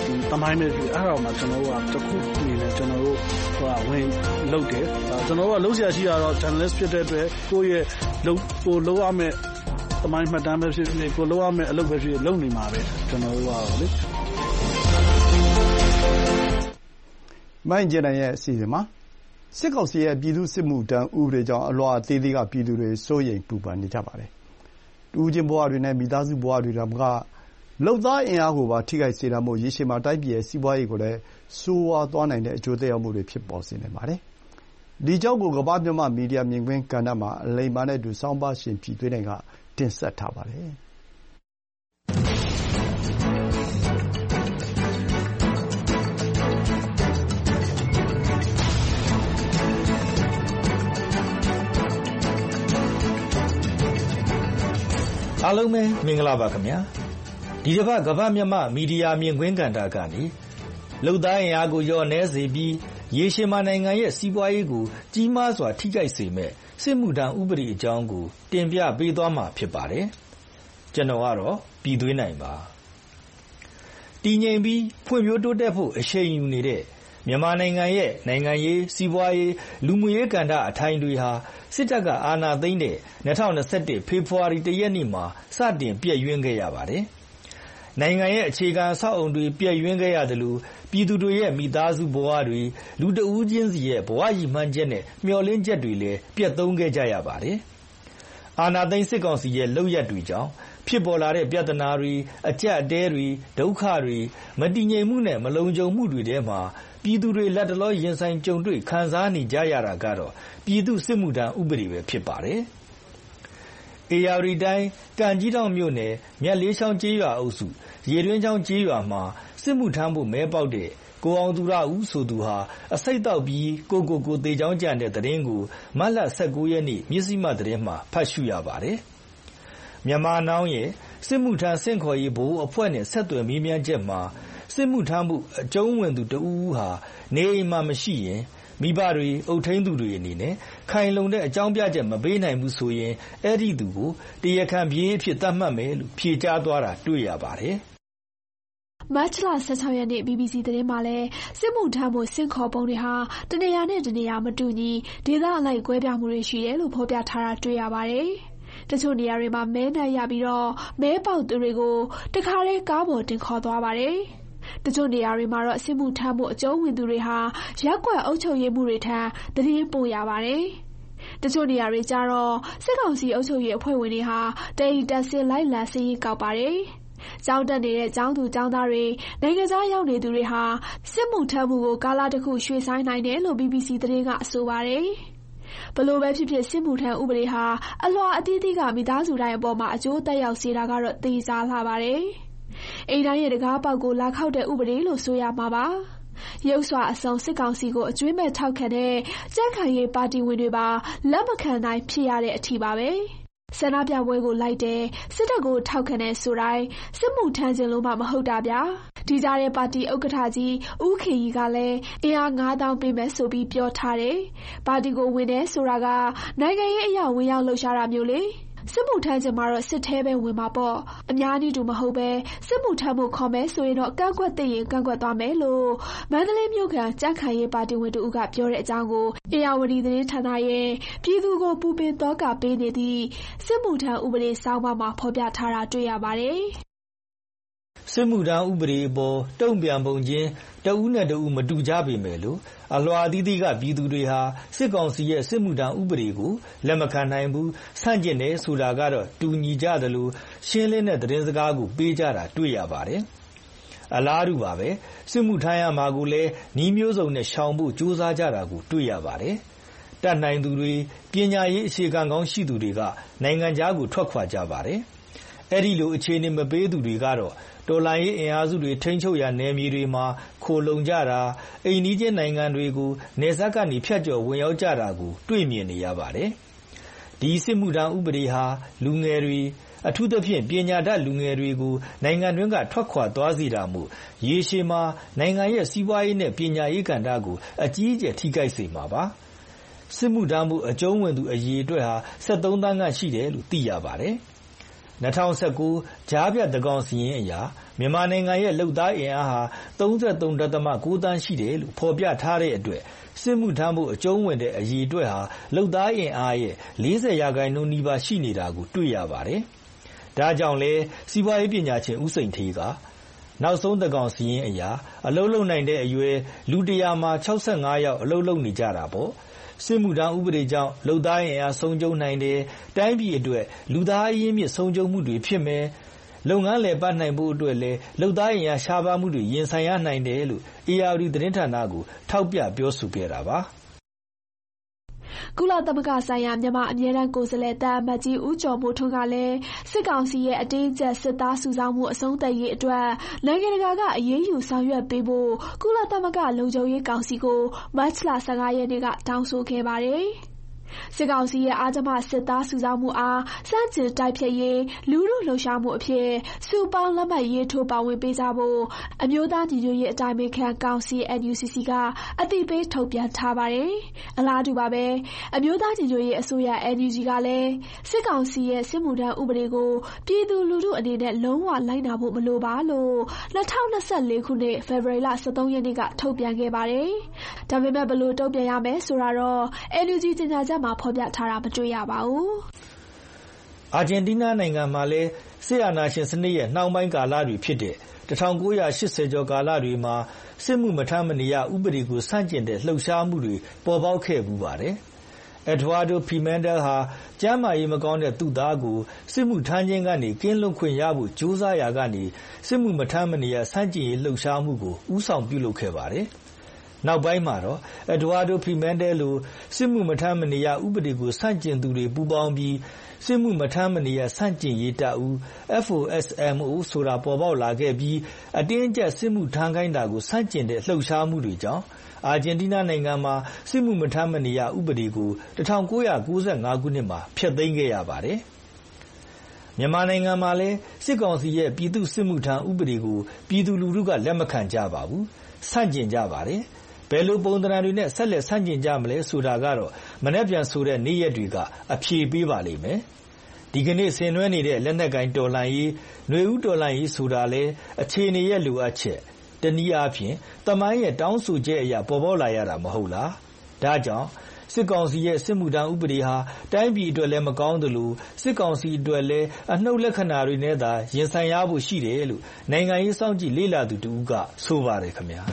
သမိုင်းပဲဖြစ်အဲ့ဒါမှကျွန်တော်တို့ကတစ်ခုအနေနဲ့ကျွန်တော်တို့ဝင်လုပ်တယ်ကျွန်တော်တို့ကလုပ်ရရှိရတော့ journalist ဖြစ်တဲ့အတွက်ကိုယ့်ရဲ့လုပ်ရမယ့်သမိုင်းမှတ်တမ်းပဲဖြစ်ဖြစ်ကိုလုပ်ရမယ့်အလုပ်ပဲဖြစ်ဖြစ်လုပ်နေမှာပဲကျွန်တော်တို့ကလေမိုင်းကျန်ရဲ့အစီအစဉ်မှာစစ်ကောင်စီရဲ့ပြည်သူ့စစ်မှုထမ်းဥပဒေကြောင့်အလွှာအသေးသေးကပြည်သူတွေစိုးရိမ်ပူပန်နေကြပါတယ်။တူချင်းဘဝတွေနဲ့မိသားစုဘဝတွေကလုပ်သားအင်အားကိုပါထိခိုက်စေတာမို့ရေရှည်မှာတိုက်ပြည်ရဲ့စီးပွားရေးကိုလည်းဆိုးဝါးသွားနိုင်တဲ့အကျိုးသက်ရောက်မှုတွေဖြစ်ပေါ်စေနိုင်ပါတယ်။ဒီကြောင့်ကိုကမ္ဘာ့မြန်မာမီဒီယာမြင်ကွင်းကဏ္ဍမှာအလိမ္မာနဲ့တူစောင်းပါရှင်ပြည်သွေးနိုင်ကတင်ဆက်ထားပါတယ်။အားလုံးပဲမင်္ဂလာပါခင်ဗျာဒီတစ်ပတ်ကမ္ဘာ့မြန်မာမီဒီယာမြင်ကွင်းကဏ္ဍကနေလုပ်သားအင်အားကိုလျော့နည်းစေပြီးရေရှည်မှာနိုင်ငံရဲ့စီးပွားရေးကိုကြီးမားစွာထိခိုက်စေမဲ့စစ်မှုထမ်းဥပဒေအကြောင်းကိုတင်ပြပေးသွားမှာဖြစ်ပါတယ်ကျွန်တော်ကတော့ပြည်သွေးနိုင်ပါတည်ငြိမ်ပြီးဖွံ့ဖြိုးတိုးတက်ဖို့အရှိန်ယူနေတဲ့မြန်မာနိုင်ငံရဲ့နိုင်ငံရေးစီးပွားရေးလူမှုရေးကဏ္ဍအထိုင်တွေဟာစစ်တပ်ကအာဏာသိမ်းတဲ့2021ဖေဖော်ဝါရီ1ရက်နေ့မှာစတင်ပြည့်ယွင်းခဲ့ရပါတယ်။နိုင်ငံရဲ့အခြေခံအဆောက်အုံတွေပြည့်ယွင်းခဲ့ရသလိုပြည်သူတွေရဲ့မိသားစုဘဝတွေလူတဦးချင်းစီရဲ့ဘဝရည်မှန်းချက်နဲ့မျှော်လင့်ချက်တွေလည်းပြတ်သုံးခဲ့ကြရပါတယ်။အာဏာသိမ်းစစ်ကောင်စီရဲ့လုပ်ရက်တွေကြောင့်ဖြစ်ပေါ်လာတဲ့ပြဿနာတွေအကျပ်အတည်းတွေဒုက္ခတွေမတည်ငြိမ်မှုနဲ့မလုံခြုံမှုတွေထဲမှာပြည်သူတွေလက်တလောရင်ဆိုင်ကြုံတွေ့ခံစားနေကြရတာကတော့ပြည်သူစစ်မှုထမ်းဥပဒေပဲဖြစ်ပါတယ်။အေရရီတိုင်းကံကြီးတောင်မြို့နယ်မြတ်လေးချောင်းကျေးရွာအုပ်စုရေတွင်းချောင်းကျေးရွာမှာစစ်မှုထမ်းဖို့မဲပေါက်တဲ့ကိုအောင်သူရဦးဆိုသူဟာအစိတ်တောက်ပြီးကိုတေချောင်းကြံတဲ့သတင်းကိုမတ်လ19ရက်နေ့မြစ်စီမသတင်းမှာဖတ်ရှုရပါတယ်။မြန်မာနောင်ရဲ့စစ်မှုထမ်းစင့်ခေါ်ရေးဘိုးအဖွဲ့နဲ့ဆက်သွယ်မေးမြန်းချက်မှာစစ်မှုထမ်းမှုအကျုံးဝင်သူတဦးဟာနေအိမ်မှာမရှိရင်မိဘတွေအုပ်ထိန်းသူတွေအနေနဲ့ခိုင်လုံတဲ့အကြောင်းပြချက်မပေးနိုင်ဘူးဆိုရင်အဲ့ဒီသူကိုတရားခံပြေးအဖြစ်သတ်မှတ်မယ်လို့ဖြေကြားသွားတာတွေ့ရပါတယ်။မတ်လ16ရက်နေ့ BBC သတင်းမှာလည်းစစ်မှုထမ်းဖို့စင့်ခေါ်ပုံတွေဟာတနေရာနဲ့တနေရာမတူညီဒေသအလိုက်ကွဲပြားမှုတွေရှိတယ်လို့ဖော်ပြထားတာတွေ့ရပါတယ်။တချို့နေရာတွေမှာမဲနှက်ရပြီးတော့မဲပေါက်သူတွေကိုတခါတည်းကားပေါ်တင်ခေါ်သွားပါတယ်။တချို့နေရာတွေမှာတော့စစ်မှုထမ်းမှုအကျုံးဝင်သူတွေဟာရက်ကွက်အုပ်ချုပ်ရေးမှုတွေထံသတင်းပို့ရပါတယ်။တချို့နေရာတွေကျတော့စစ်ကောင်စီအုပ်ချုပ်ရေးအဖွဲ့ဝင်တွေဟာတအိမ်တက်ဆင်းလိုက်လံစီးရင်ကောက်ပါတယ်။ကျောင်းတက်နေတဲ့ကျောင်းသူကျောင်းသားတွေနိုင်ငံသားရောက်နေသူတွေဟာစစ်မှုထမ်းမှုကိုကာလတစ်ခုရွှေ့ဆိုင်းနိုင်တယ်လို့ BBC သတင်းကဆိုပါတယ်။ဘလို့ပဲဖြစ်ဖြစ်စစ်မှုထမ်းဥပဒေဟာအလွှာအသီးသီးကမိသားစုတိုင်းအပေါ်မှာအကျိုးသက်ရောက်စေတာကတော့သိစားလှပါတယ်။အိမ်တိုင်းရဲ့တကားပေါက်ကိုလာခောက်တဲ့ဥပဒေလို့ဆိုရမှာပါ။ရုပ်စွာအဆုံးစစ်ကောင်စီကိုအကျွေးမဲ့ထောက်ခံတဲ့ကြက်ခံရေးပါတီဝင်တွေပါလက်မခံနိုင်ဖြစ်ရတဲ့အထိပါပဲ။ဆန္ဒပြပွဲကိုလိုက်တယ်စစ်တပ်ကိုထောက်ခံတဲ့ဆိုတိုင်းစစ်မှုထမ်းခြင်းလို့မှမဟုတ်တာဗျာ။ဒီကြားတဲ့ပါတီဥက္ကဋ္ဌကြီးဦးခေကြီးကလည်းအင်အား9000ပေးမယ်ဆိုပြီးပြောထားတယ်။ပါတီကိုဝင်တယ်ဆိုတာကနိုင်ငံရေးအရာဝင်ရောက်လှုပ်ရှားတာမျိုးလေ။စစ်မှုထမ်းခြင်းမှာတော့စစ်ထဲပဲဝင်မှာပေါ့အများကြီးတူမဟုတ်ပဲစစ်မှုထမ်းမှုခေါ်မယ်ဆိုရင်တော့ကန့်ကွက်သိရင်ကန့်ကွက်သွားမယ်လို့မန္တလေးမြို့ခံကြက်ခိုင်ရေးပါတီဝင်တို့ကပြောတဲ့အကြောင်းကိုအေယာဝတီသတင်းဌာနရဲ့ပြည်သူကိုပူပင်သောကပေးနေသည့်စစ်မှုထမ်းဥပဒေစောင်းပါမှာဖော်ပြထားတာတွေ့ရပါတယ်စစ်မှုထမ်းဥပဒေအပေါ်တုံ့ပြန်ပုံချင်းတဦးနဲ့တဦးမတူကြပေမဲ့လို့အလွှာအသီးသီးကပြည်သူတွေဟာစစ်ကောင်စီရဲ့စစ်မှုထမ်းဥပဒေကိုလက်မခံနိုင်ဘူးဆန့်ကျင်တယ်ဆိုတာကတော့တူညီကြတယ်လို့ရှင်းလင်းတဲ့သတင်းစကားကိုပေးကြတာတွေ့ရပါတယ်အလားတူပါပဲစစ်မှုထမ်းရမှာကိုလည်းနှီးမျိုးစုံနဲ့ရှောင်ဖို့ကြိုးစားကြတာကိုတွေ့ရပါတယ်တတ်နိုင်သူတွေပညာရေးအခြေခံကောင်းရှိသူတွေကနိုင်ငံခြားကိုထွက်ခွာကြပါတယ်အဲ့ဒီလိုအခြေအနေမပေးသူတွေကတော့တော်လှန်ရေးအင်အားစုတွေထိန်းချုပ်ရာနယ်မြေတွေမှာခိုလုံကြတာအိမ်နီးချင်းနိုင်ငံတွေကိုနယ်စပ်ကနေဖြတ်ကျော်ဝင်ရောက်ကြတာကိုတွေ့မြင်နေရပါတယ်ဒီစစ်မှုထမ်းဥပဒေဟာလူငယ်တွေအထူးသဖြင့်ပညာတတ်လူငယ်တွေကိုနိုင်ငံတွင်းကထွက်ခွာသွားစေတာမို့ရေရှည်မှာနိုင်ငံရဲ့စီးပွားရေးနဲ့ပညာရေးကဏ္ဍကိုအကြီးအကျယ်ထိခိုက်စေမှာပါစစ်မှုထမ်းမှုအကျုံးဝင်သူအရေအတွက်ဟာ73သန်းခန့်ရှိတယ်လို့သိရပါတယ် 2019ကြားဖြတ်သန်းခေါင်စာရင်းအရမြန်မာနိုင်ငံရဲ့လုပ်သားအင်အားဟာ 33.9 သန်းရှိတယ်လို့ဖော်ပြထားတဲ့အတွက်စစ်မှုထမ်းဖို့အကျုံးဝင်တဲ့အရေအတွက်ဟာလုပ်သားအင်အားရဲ့ 40% နီးပါးရှိနေတာကိုတွေ့ရပါတယ်။ဒါကြောင့်လဲစီးပွားရေးပညာရှင်ဦးစိန်ဌေးကနောက်ဆုံးသန်းခေါင်စာရင်းအရအလုပ်လုပ်နိုင်တဲ့အရွယ်လူ 100 မှာ 65 ယောက်အလုပ်လုပ်နေကြတာပေါ့။စစ်မှုထမ်းဥပဒေကြောင့်လုပ်သားအင်အားဆုံးရှုံးနိုင်တယ်။တိုင်းပြည်အတွက်လူသားအရင်းမြစ်ဆုံးရှုံးမှုတွေဖြစ်မယ်။လုပ်ငန်းလည်ပတ်နိုင်ဖို့အတွက်လည်းလုပ်သားအင်အားရှားပါးမှုတွေရင်ဆိုင်ရနိုင်တယ်လို့ ARD သတင်းဌာနကိုထောက်ပြပြောဆိုခဲ့တာပါ။ကုလသမဂ္ဂဆိုင်ရာမြန်မာအမြဲတမ်းကိုယ်စားလှယ်သံအမတ်ကြီးဦးကျော်မိုးထွန်းကလည်းစစ်ကောင်စီရဲ့အတင်းအကျပ်စစ်သားစုဆောင်းမှုအဆုံးသတ်ရေးအတွက်နိုင်ငံတကာကအရေးယူဆောင်ရွက်ပေးဖို့ကုလသမဂ္ဂလုံခြုံရေးကောင်စီကိုမတ်လ 15 ရက်နေ့ကတောင်းဆိုခဲ့ပါတယ်။စစ်ကောင်စီရဲ့အာဇမစစ်သားစုဆောင်းမှုအားစန့်ကျင်တိုက်ဖျက်ရေးလူထုလှုပ်ရှားမှုအဖြစ်စုပေါင်းလက်မှတ်ရေးထိုးပါဝင်ပေးကြဖို့အမျိုးသားညီညွတ်ရေးအတိုင်ပင်ခံကောင်စီ NUCC ကအသိပေးထုတ်ပြန်ထားပါတယ်။အလားတူပါပဲအမျိုးသားညီညွတ်ရေးအစိုးရ NUG ကလည်းစစ်ကောင်စီရဲ့စစ်မှုထမ်းဥပဒေကိုပြည်သူလူထုအနေနဲ့လုံးဝလိုက်နာဖို့မလိုပါလို့2024 ခုနှစ်ဖေဖော်ဝါရီလ 13 ရက်နေ့ကထုတ်ပြန်ခဲ့ပါတယ်။ဒါပေမဲ့ဘယ်လိုတုံ့ပြန်ရမယ်ဆိုတာတော့ NUG ကြေညာချက်မှာဖော်ပြထားတာမတွေ့ရပါဘူး။အာဂျင်တီးနားနိုင်ငံမှာလည်းစစ်အာဏာရှင်စနစ်ရဲ့နှောင်းပိုင်းကာလတွေဖြစ်တဲ့1980ကျော်ကာလတွေမှာစစ်မှုမထမ်းမနေရဥပဒေကိုဆန့်ကျင်တဲ့လှုပ်ရှားမှုတွေပေါ်ပေါက်ခဲ့ပူပါတယ်။ Eduardo Pimentel ဟာကျန်းမာရေးမကောင်းတဲ့သူ့သားကိုစစ်မှုထမ်းခြင်းကနေကင်းလွတ်ခွင့်ရဖို့ကြိုးစားရာကနေစစ်မှုမထမ်းမနေရဆန့်ကျင်ရေးလှုပ်ရှားမှုကိုဦးဆောင်ပြုလုပ်ခဲ့ပါတယ်။နောက်ပိုင်းမှာတော့ Eduardo Pimentel လိုစစ်မှုမထမ်းမနေရဥပဒေကိုဆန့်ကျင်သူတွေပူးပေါင်းပြီးစစ်မှုမထမ်းမနေရဆန့်ကျင်ရေးတပ်ဦး FOSMO ဆိုတာပေါ်ပေါက်လာခဲ့ပြီးအတင်းအကျပ်စစ်မှုထမ်းခိုင်းတာကိုဆန့်ကျင်တဲ့လှုပ်ရှားမှုတွေကြောင့်အာဂျင်တီးနားနိုင်ငံမှာစစ်မှုမထမ်းမနေရဥပဒေကို1995 ခုနှစ်မှာဖျက်သိမ်းခဲ့ရပါတယ်။မြန်မာနိုင်ငံမှာလည်းစစ်ကောင်စီရဲ့ပြည်သူ့စစ်မှုထမ်းဥပဒေကိုပြည်သူလူထုကလက်မခံကြပါဘူး။ဆန့်ကျင်ကြပါတယ်။ဘယ်လိုပုံသဏ္ဍာန်တွေနဲ့ဆက်လက်ဆန့်ကျင်ကြမလဲဆိုတာကတော့မနက်ဖြန်ဆိုတဲ့နေ့ရက်တွေကအဖြေပေးပါလိမ့်မယ်။ဒီကနေ့ဆင်နွှဲနေတဲ့လက်နက်ကိုင်တော်လှန်ရေးຫນွေဦးတော်လှန်ရေးဆိုတာလဲအခြေအနေရဲ့လိုအပ်ချက်တနည်းအားဖြင့်သမိုင်းရဲ့တောင်းဆိုချက်အရာပေါ်ပေါက်လာရတာမဟုတ်လား။ဒါကြောင့်စစ်ကောင်စီရဲ့စစ်မှုထမ်းဥပဒေဟာတိုင်းပြည်အတွက်လည်းမကောင်းသလိုစစ်ကောင်စီအတွက်လည်းအနှုတ်လက္ခဏာတွေနဲ့သာရင်ဆိုင်ရဖို့ရှိတယ်လို့နိုင်ငံရေးစောင့်ကြည့်လေ့လာသူတဦးကဆိုပါတယ်ခင်ဗျာ။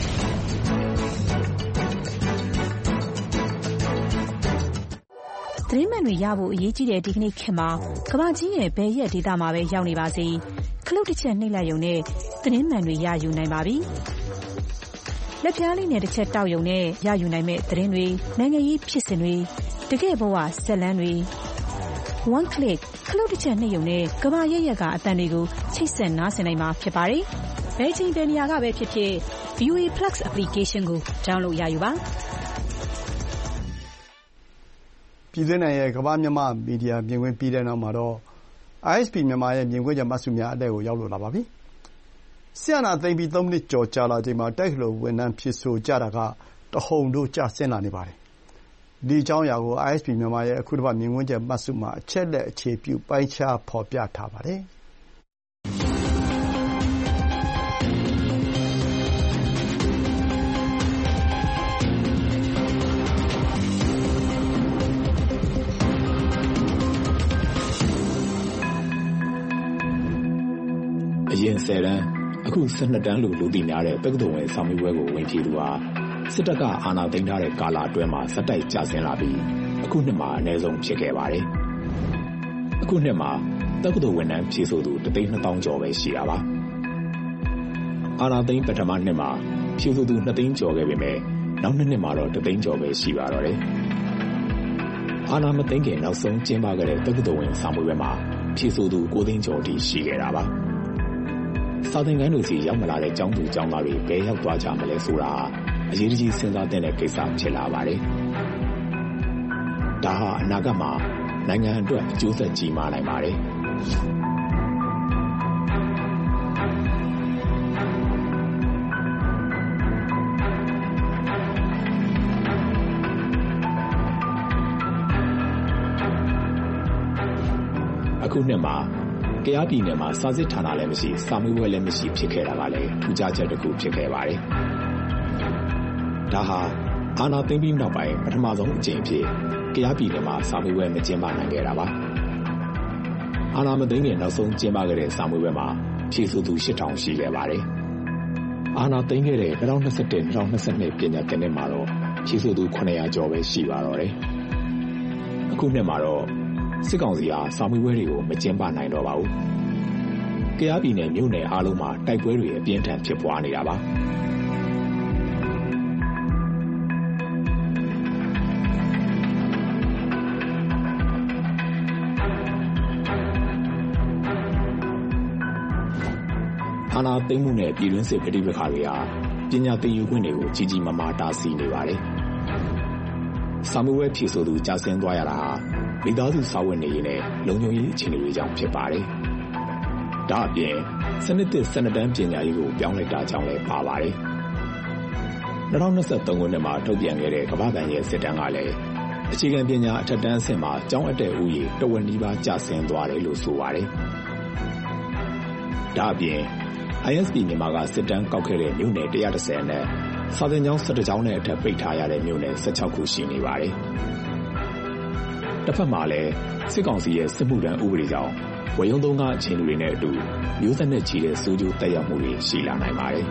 သတင်းမှန်တွေရဖို့အရေးကြီးတဲ့ဒီကနေ့ခေတ်မှာကမ္ဘာကြီးရဲ့ဘယ်ရက်ဒေသမှာပဲရောက်နေပါစေခလုတ်တစ်ချက်နှိပ်လိုက်ရုံနဲ့သတင်းမှန်တွေရယူနိုင်ပါပြီ။လက်ပြားလေးနဲ့တစ်ချက်တောက်ရုံနဲ့ရယူနိုင်မဲ့သတင်းတွေနိုင်ငံရေးဖြစ်စဉ်တွေတကယ့်ဘဝဇာတ်လမ်းတွေ one click ခလုတ်တစ်ချက်နှိပ်ရုံနဲ့ကမ္ဘာရဲ့ရက်ကအတန်တွေကိုချိတ်ဆက်နားဆင်နိုင်မှာဖြစ်ပါတယ်။ဘယ်ချိန်ဘယ်နေရာကပဲဖြစ်ဖြစ် VOA Plus application ကို download ရယူပါပြည်တွင်းနိုင်ငံရဲ့ကမ္ဘာ့မြန်မာမီဒီယာမြင်ကွင်းပြီးတဲ့နောက်မှာတော့ ISP မြန်မာရဲ့မြင်ကွင်းချက်မှတ်စုများအလှည့်ကိုရောက်လာပါပြီ။စစ်အာဏာသိမ်းပြီး3နှစ်ကျော်ကြာလာချိန်မှာတက္ကသိုလ်ဝန်ထမ်းဖြစ်ဆိုကြတာကတဟုန်ထိုးကျဆင်းလာနေပါတယ်။ဒီအကြောင်းအရာကို ISP မြန်မာရဲ့အခုတစ်ပတ်မြင်ကွင်းချက်မှတ်စုမှာအချက်လက်အခြေပြုပိုင်းခြားဖော်ပြထားပါတယ်။အရင်10တန်းအခု12တန်းလို့လူသိများတဲ့တက္ကသိုလ်ဝင်စာမေးပွဲကိုဝင်ဖြေသူဟာစစ်တပ်ကအာဏာသိမ်းထားတဲ့ကာလအတွင်းမှာဇက်တိုက်ကျဆင်းလာပြီးအခုနှစ်မှာအနည်းဆုံးဖြစ်ခဲ့ပါတယ်။အခုနှစ်မှာတက္ကသိုလ်ဝန်ထမ်းဖြေဆိုသူ1,200,000 ကျော်ပဲရှိတာပါ။အာဏာသိမ်းပထမနှစ်မှာဖြေဆိုသူ2,000,000 ကျော်ခဲ့ပေမဲ့နောက်နှစ်မှာတော့1,000,000 ကျော်ပဲရှိပါတော့တယ်။အာဏာမသိမ်းခင်နောက်ဆုံးကျင်းပခဲ့တဲ့တက္ကသိုလ်ဝင်စာမေးပွဲမှာဖြေဆိုသူ9,000,000 ကျော်ထိရှိခဲ့တာပါ။စာသင်ခန်းတို့စီရောက်မလာတဲ့ကျောင်းသူကျောင်းသားတွေဘယ်ရောက်သွားကြမလဲဆိုတာအရေးကြီးစဉ်းစားတဲ့ကိစ္စဖြစ်လာပါတယ်။ဒါဟာအနာဂတ်မှာနိုင်ငံအတွက်အကျိုးဆက်ကြီးမားနိုင်ပါတယ်။အခုနှစ်မှာကယားပြည်နယ်မှာစာစစ်ဌာနလည်းမရှိစာမေးပွဲလည်းမရှိဖြစ်ခဲ့တာကလည်းထူးခြားချက်တစ်ခုဖြစ်ခဲ့ပါတယ်။ဒါဟာအာဏာသိမ်းပြီးနောက်ပိုင်းပထမဆုံးအကြိမ်ဖြစ်ကယားပြည်နယ်မှာစာမေးပွဲမကျင်းပနိုင်ခဲ့တာပါ။အာဏာမသိမ်းခင်နောက်ဆုံးကျင်းပခဲ့တဲ့စာမေးပွဲမှာဖြေဆိုသူ 8,000 ရှိခဲ့ပါတယ်။အာဏာသိမ်းခဲ့တဲ့2021-2022 ပညာသင်နှစ်မှာတော့ဖြေဆိုသူ 900 ကျော်ပဲရှိပါတော့တယ်။အခုနှစ်မှာတော့စစ်ကောင်စီဟာစာမေးပွဲတွေကိုမကျင်းပနိုင်တော့ပါဘူး။ကယားပြည်နယ်မြို့နယ်အားလုံးမှာတိုက်ပွဲတွေအပြင်းထန်ဖြစ်ပွားနေတာပါ။အာဏာသိမ်းမှုနဲ့ပြည်တွင်းစစ်ပဋိပက္ခတွေဟာပညာသင်ယူခွင့်တွေကိုကြီးကြီးမားမားတားဆီးနေပါတယ်။စာမေးပွဲဖြေဆိုသူကြာဆင်းသွားရတာဟာမိသားစုစာဝင်နေရေးနဲ့လုံခြုံရေးအခြေအနေတွေကြောင့်ဖြစ်ပါတယ်။ဒါအပြင်စနစ်သစ်12တန်းပညာရေးကိုပြောင်းလဲတာကြောင့်လည်းပါပါတယ်။2023 ခုနှစ်မှာထုတ်ပြန်ခဲ့တဲ့ကမ္ဘာ့ဘဏ်ရဲ့စစ်တမ်းကလည်းအခြေခံပညာအထက်တန်းအဆင့်မှာကျောင်းအပ်တဲ့ဦးရေတဝက်နီးပါးကျဆင်းသွားတယ်လို့ဆိုပါတယ်။ဒါအပြင်ISP မြန်မာကစစ်တမ်းကောက်ခဲ့တဲ့မြို့နယ်130နဲ့စာသင်ကျောင်း17ကျောင်းနဲ့အထက်ပိတ်ထားရတဲ့မြို့နယ်16ခုရှိနေပါတယ်။တစ်ဖက်မှာလည်းစစ်ကောင်စီရဲ့စစ်မှုထမ်းဥပဒေကြောင့်ဝယ်ရုံသုံးကားအခြေအနေတွေနဲ့အတူမျိုးဆက်နဲ့ချီတဲ့စိုးကျိုးတက်ရောက်မှုတွေရှိလာနိုင်ပါတယ်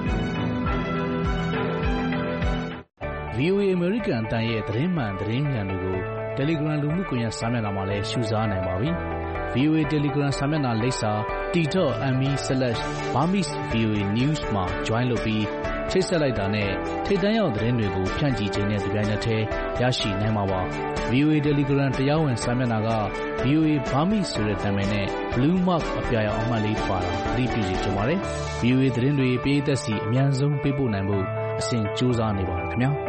။ VOA American အတန်းရဲ့သတင်းမှန်သတင်းဉာဏ်တွေကို Telegram လူမှုကွန်ရက်စာမျက်နှာမှာလည်းရှုစားနိုင်ပါပြီ။ VOA Telegram စာမျက်နှာလိပ်စာ t.me/BurmeseVOAnews မှာ join လုပ်ပြီးချိတ်ဆက်လိုက်တာနဲ့ထိပ်တန်းရောက်သတင်းတွေကိုဖြန့်ချိခြင်းနဲ့တပြိုင်နက်တည်းရရှိနိုင်မှာပါ။ VOA Telegram တရားဝင်စာမျက်နှာက VOA Burmese ဆိုတဲ့နာမည်နဲ့ Blue Mark အပြာရောင်အမှတ်လေးပါတာသတိပြုစီကြပါရစေ။ VOA သတင်းတွေပရိသတ်စီအမြန်ဆုံးပေးပို့နိုင်ဖို့အစဉ်ကြိုးစားနေပါတယ်ခင်ဗျာ။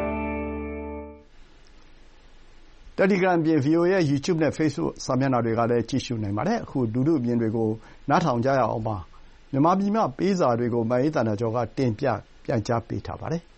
Telegram ပြင် VOA ရဲ့ YouTube နဲ့ Facebook စာမျက်နှာတွေကလည်းကြည့်ရှုနိုင်ပါတယ်။အခုလူထုအမြင်တွေကိုနားထောင်ကြရအောင်ပါ။မြန်မာပြည်မှပေးစာတွေကိုမအေးသန္တာကျော်ကတင်ပြပြန်ကြားပေးထားပါတယ်။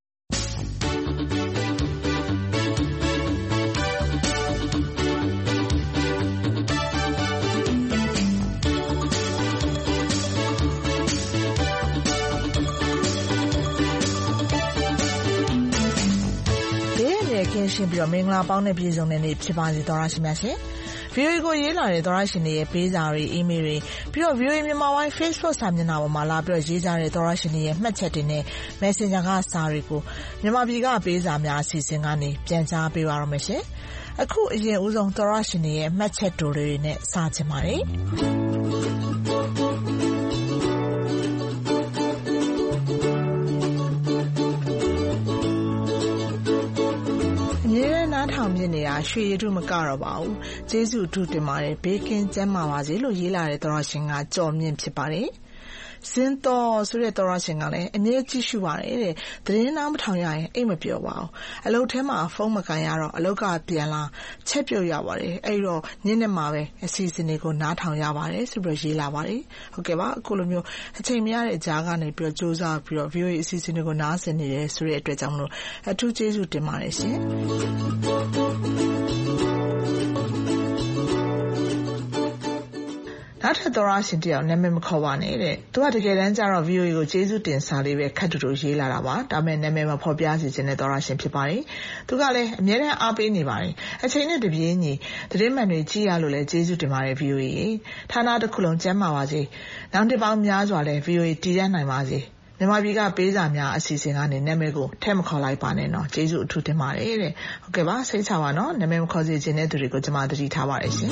ခင်းရှင်းပြီးတော့မင်္ဂလာပေါင်းနဲ့ပြည့်စုံတဲ့နေ့ဖြစ်ပါစေသောရရှိမြတ်ရှင်။ VOA ကိုရေးလာတဲ့သောရရှင်တွေရဲ့ပေးစာတွေ email တွေပြီးတော့ VOA မြန်မာပိုင်း Facebook စာမျက်နှာပေါ်မှာလာပြီးတော့ရေးကြတဲ့သောရရှင်တွေရဲ့မှတ်ချက်တွေနဲ့ Messenger ကစာတွေကိုမြန်မာပြည်ကပေးစာများအစီအစဉ်ကနေပြန်ကြားပေးပါရမယ်ရှင်။အခုအရင်ဦးဆုံးသောရရှင်တွေရဲ့မှတ်ချက်တွေနဲ့စချင်ပါတယ်။ထောင်မြင့်နေတာရွှေရည်တုမကတော့ပါဘူး။ကျေးဇူးအထူးတင်ပါတယ်။ဘေးကင်းကျန်းမာပါစေလို့ရေးလာတဲ့သောရရှင်ကကြော်မြင့်ဖြစ်ပါတယ်။ဇင်းတော်ဆိုတဲ့သောရရှင်ကလည်းအမြဲကြည့်ရှုပါတယ်တဲ့။သတင်းနားမထောင်ရရင်အိတ်မပျော်ပါဘူး။အလုပ်ထဲမှာဖုန်းမကန်ရတော့အလုပ်ကပြန်လာချက်ပြုတ်ရပါတယ်။အဲ့တော့ညနေမှာပဲအစီအစဉ်တွေကိုနားထောင်ရပါတယ်ဆိုပြီးရေးလာပါတယ်။ဟုတ်ကဲ့ပါအခုလိုမျိုးအချိန်မရတဲ့ကြားကနေပြီးတော့စူးစမ်းပြီးတော့ VOA အစီအစဉ်တွေကိုနားဆင်နေတယ်ဆိုတဲ့အတွက်ကြောင့်မလို့အထူးကျေးဇူးတင်ပါတယ်ရှင်။နောက်ထပ်သောရရှင်တယောက်နာမည်မခေါ်ပါနဲ့တဲ့သူကတကယ်တမ်းကျတော့ VOA ကိုကျေးဇူးတင်စာလေးပဲခက်တူတူရေးလာတာပါဒါပေမဲ့နာမည်မဖော်ပြစီခြင်းတဲ့သောရရှင်ဖြစ်ပါတယ်သူကလည်းအများနဲ့အားပေးနေပါတယ်အချိန်နဲ့တပြေးညီသတင်းမှန်တွေကြည့်ရလို့လည်းကျေးဇူးတင်ပါတယ် VOA ဌာနတစ်ခုလုံးကျန်းမာပါစေနောက်တစ်ပေါင်းများစွာလည်း VOA တည်ရနိုင်ပါစေမြန်မာပြည်ကပေးစာများအစီအစဉ်ကနေနာမည်ကိုထည့်မခေါ်လိုက်ပါနဲ့နော်ကျေးဇူးအထူးတင်ပါတယ်တဲ့ဟုတ်ကဲ့ပါစိတ်ချပါနော်နာမည်မခေါ်စီခြင်းတဲ့သူတွေကိုကျွန်မသတိထားပါတယ်ရှင်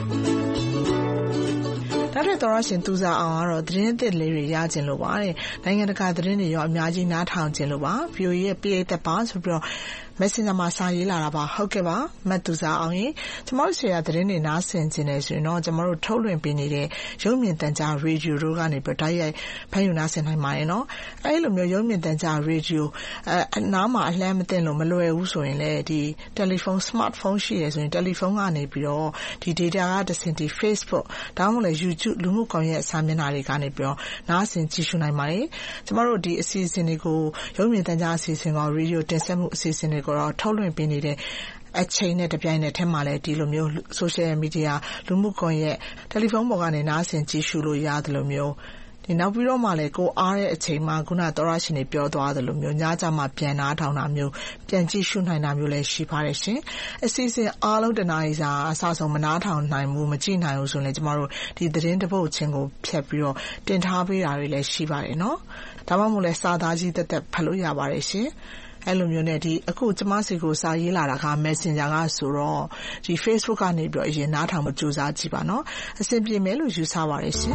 နောက်ထပ်သောရရှင်သူစားအောင်ကတော့သတင်းသစ်လေးတွေရကျင်လို့ပါတဲ့နိုင်ငံတကာသတင်းတွေရောအများကြီးနားထောင်ကျင်လို့ပါ VOA ရဲ့ပရိသတ်ပါဆိုပြီးတော့ Messenger မှာစာရေးလာတာပါဟုတ်ကဲ့ပါမတ်သူစားအောင်ရင်ကျမတို့ဆရာသတင်းတွေနားဆင်ကျင်နေဆိုရင်တော့ကျမတို့ထုတ်လွှင့်ပေးနေတဲ့ရုပ်မြင်သံကြားရေဒီယိုတို့ကနေပြီးတိုက်ရိုက်ဖမ်းယူနားဆင်နိုင်ပါတယ်နော်အဲဒီလိုမျိုးရုပ်မြင်သံကြားရေဒီယိုနားမှာအလှမ်းမသိလို့မလွယ်ဘူးဆိုရင်လည်းဒီတယ်လီဖုန်း smartphone ရှိရဆိုရင်တယ်လီဖုန်းကနေပြီးတော့ဒီ data ကတဆင့်ဒီ Facebook ဒါမှမဟုတ်လည်း YouTube လူမှုကွန်ရက်စာမျက်နှာတွေကနေပြီးတော့နားဆင်ကြည့်ရှုနိုင်ပါတယ်ကျမတို့ဒီအစီအစဉ်တွေကိုရုပ်မြင်သံကြားအစီအစဉ်ကရေဒီယိုတင်ဆက်မှုအစီအစဉ်တွေကိုတော့ထုတ်လွှင့်ပေးနေတဲ့အချိန်နဲ့တပြိုင်နက်တည်းမှာလည်းဒီလိုမျိုး social media လူမှုကွန်ရက်တယ်လီဖုန်းပေါ်ကနေနားဆင်ကြည့်ရှုလို့ရတယ်လို့မျိုးဒီနောက်ပြီးတော့မှလည်းကိုအားတဲ့အချိန်မှာခုနသောရရှင်တွေပြောသွားတယ်လို့မျိုးညကြမှာပြန်နားထောင်တာမျိုးပြန်ကြည့်ရှုနိုင်တာမျိုးလည်းရှိပါတယ်ရှင်အစီအစဉ်အားလုံးတနားရီစာအစဆုံးမနားထောင်နိုင်ဘူးမကြည့်နိုင်ဘူးဆိုရင်ကျမတို့ဒီသတင်းတစ်ပုဒ်ချင်းကိုဖြတ်ပြီးတော့တင်ထားပေးတာတွေလည်းရှိပါတယ်နော်ဒါမှမဟုတ်လည်းစာသားကြီးတက်ဖတ်လို့ရပါတယ်ရှင်အဲ့လိုမျိုးနဲ့ဒီအခုကျမစီကိုစာရေးလာတာက Messenger ကဆိုတော့ဒီ Facebook ကနေပြီးတော့အရင်နားထောင်မှုစူးစမ်းကြည့်ပါနော်အဆင်ပြေမယ်လို့ယူဆပါတယ်ရှင်